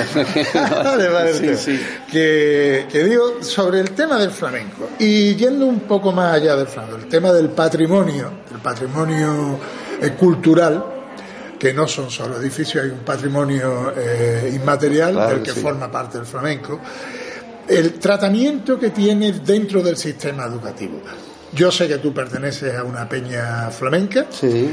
Sí. Que digo sobre el tema del flamenco, y yendo un poco más allá del flamenco, el tema del patrimonio cultural, que no son solo edificios, hay un patrimonio inmaterial, claro, del que forma parte del flamenco, el tratamiento que tiene dentro del sistema educativo. Yo sé que tú perteneces a una peña flamenca,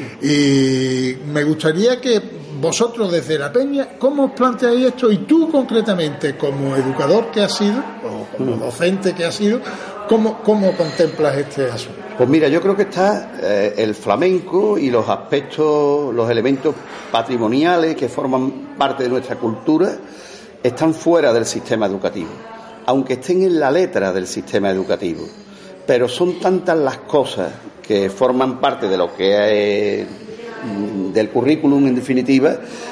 y me gustaría que vosotros desde la peña, ¿cómo os planteáis esto? Y tú concretamente, como educador que has sido, o como docente que has sido, ¿cómo contemplas este asunto? Pues mira, yo creo que está el flamenco y los aspectos, los elementos patrimoniales que forman parte de nuestra cultura, están fuera del sistema educativo, aunque estén en la letra del sistema educativo. Pero son tantas las cosas que forman parte de lo que es del currículum, en definitiva,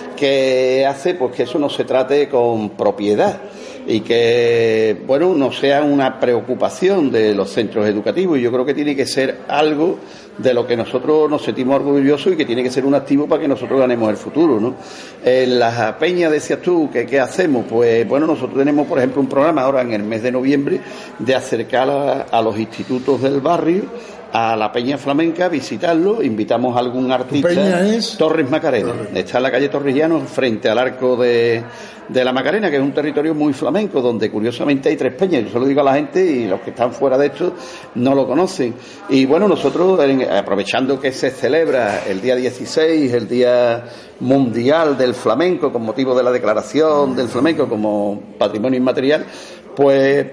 que hace pues que eso no se trate con propiedad y que, bueno, no sea una preocupación de los centros educativos. Yo creo que tiene que ser algo de lo que nosotros nos sentimos orgullosos y que tiene que ser un activo para que nosotros ganemos el futuro, ¿no? En la peña decías tú que ¿qué hacemos? Pues bueno, nosotros tenemos por ejemplo un programa ahora en el mes de noviembre de acercar a los institutos del barrio a la Peña Flamenca, visitarlo, invitamos a algún artista. ¿Tu peña es? Torres Macarena. Está en la calle Torrellano, frente al arco de la Macarena, que es un territorio muy flamenco, donde curiosamente hay 3 peñas. Yo se lo digo a la gente y los que están fuera de esto no lo conocen. Y bueno, nosotros, aprovechando que se celebra el día 16, el Día Mundial del Flamenco, con motivo de la declaración del flamenco como patrimonio inmaterial, pues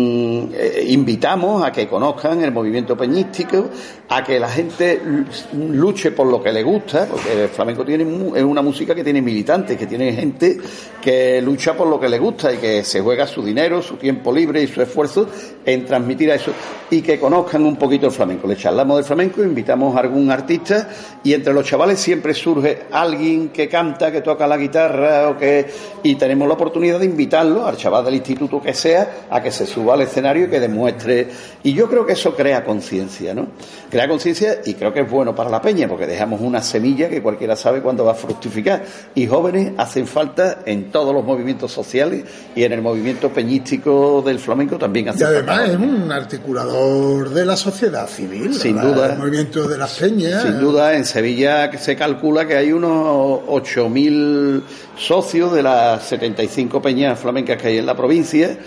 invitamos a que conozcan el movimiento peñístico, a que la gente luche por lo que le gusta, porque el flamenco es una música que tiene militantes, que tiene gente que lucha por lo que le gusta y que se juega su dinero, su tiempo libre y su esfuerzo en transmitir a eso, y que conozcan un poquito el flamenco. Le charlamos del flamenco, invitamos a algún artista, y entre los chavales siempre surge alguien que canta, que toca la guitarra, y tenemos la oportunidad de invitarlo al chaval del instituto que sea, a que se suba al escenario y que demuestre. Y yo creo que eso crea conciencia, ¿no? Crea conciencia, y creo que es bueno para la peña, porque dejamos una semilla que cualquiera sabe cuándo va a fructificar. Y jóvenes hacen falta en todos los movimientos sociales, y en el movimiento peñístico del flamenco también hace falta. Y además es un articulador de la sociedad civil, sin duda. El movimiento de las peñas. Sin duda, en Sevilla se calcula que hay unos 8.000 socios de las 75 peñas flamencas que hay en la provincia,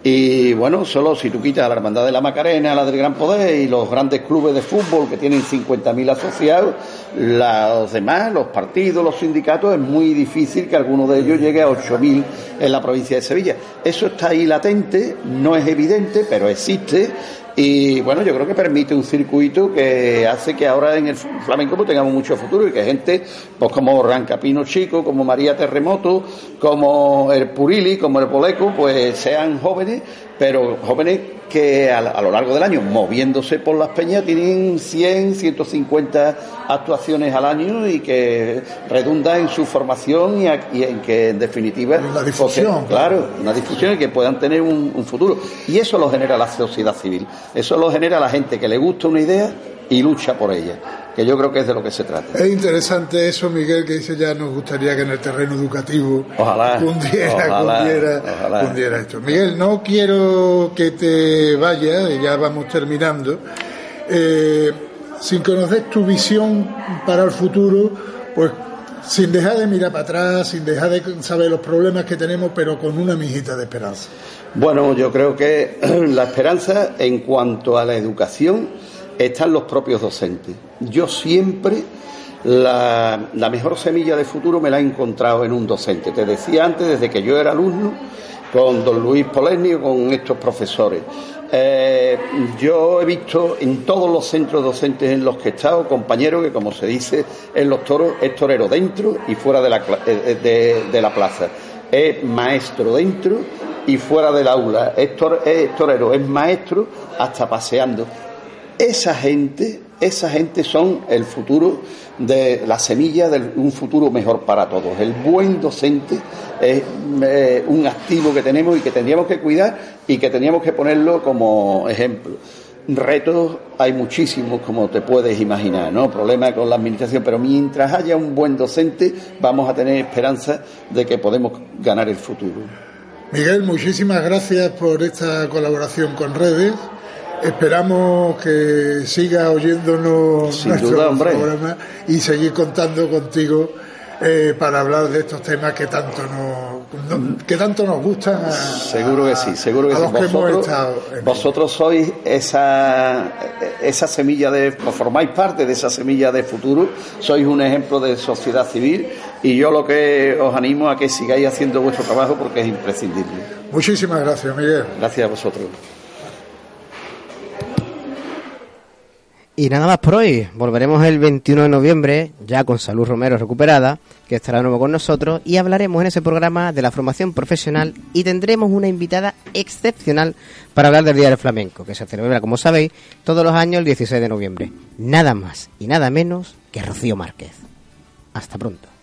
Y bueno, solo si tú quitas a la Hermandad de la Macarena, la del Gran Poder y los grandes clubes de fútbol que tienen 50.000 asociados, los demás, los partidos, los sindicatos, es muy difícil que alguno de ellos llegue a 8.000 en la provincia de Sevilla. Eso está ahí latente, no es evidente, pero existe. Y bueno, yo creo que permite un circuito que hace que ahora en el flamenco pues tengamos mucho futuro y que gente pues como Rancapino Chico, como María Terremoto, como el Purili, como el Poleco, pues sean jóvenes, pero jóvenes que a lo largo del año, moviéndose por las peñas, tienen 100, 150 actuaciones al año y que redunda en su formación y en que en definitiva la difusión, porque, claro, una difusión y que puedan tener un futuro. Y eso lo genera la sociedad civil, eso lo genera la gente que le gusta una idea y lucha por ella, que yo creo que es de lo que se trata. Es interesante eso, Miguel, que dice ya nos gustaría que en el terreno educativo cundiera esto. Miguel, no quiero que te vayas, ya vamos terminando, sin conocer tu visión para el futuro, pues sin dejar de mirar para atrás, sin dejar de saber los problemas que tenemos, pero con una mijita de esperanza. Bueno, yo creo que la esperanza en cuanto a la educación están los propios docentes. Yo siempre la mejor semilla de futuro me la he encontrado en un docente. Te decía antes, desde que yo era alumno, con don Luis Polerni o con estos profesores. Yo he visto en todos los centros docentes en los que he estado, compañeros que, como se dice en los toros, es torero dentro y fuera de la plaza. Es maestro dentro y fuera del aula. Es torero, es maestro hasta paseando. Esa gente son el futuro de la semilla de un futuro mejor para todos. El buen docente es un activo que tenemos y que tendríamos que cuidar y que tendríamos que ponerlo como ejemplo. Retos hay muchísimos, como te puedes imaginar, ¿no? Problemas con la administración, pero mientras haya un buen docente vamos a tener esperanza de que podemos ganar el futuro. Miguel, muchísimas gracias por esta colaboración con Redes. Esperamos que siga oyéndonos nuestro programa y seguir contando contigo para hablar de estos temas que tanto nos gustan. Seguro que sí, seguro que sí. Vosotros sois esa semilla formáis parte de esa semilla de futuro, sois un ejemplo de sociedad civil y yo lo que os animo a que sigáis haciendo vuestro trabajo porque es imprescindible. Muchísimas gracias, Miguel. Gracias a vosotros. Y nada más por hoy. Volveremos el 21 de noviembre, ya con Salud Romero recuperada, que estará de nuevo con nosotros, y hablaremos en ese programa de la formación profesional y tendremos una invitada excepcional para hablar del Día del Flamenco, que se celebra, como sabéis, todos los años el 16 de noviembre. Nada más y nada menos que Rocío Márquez. Hasta pronto.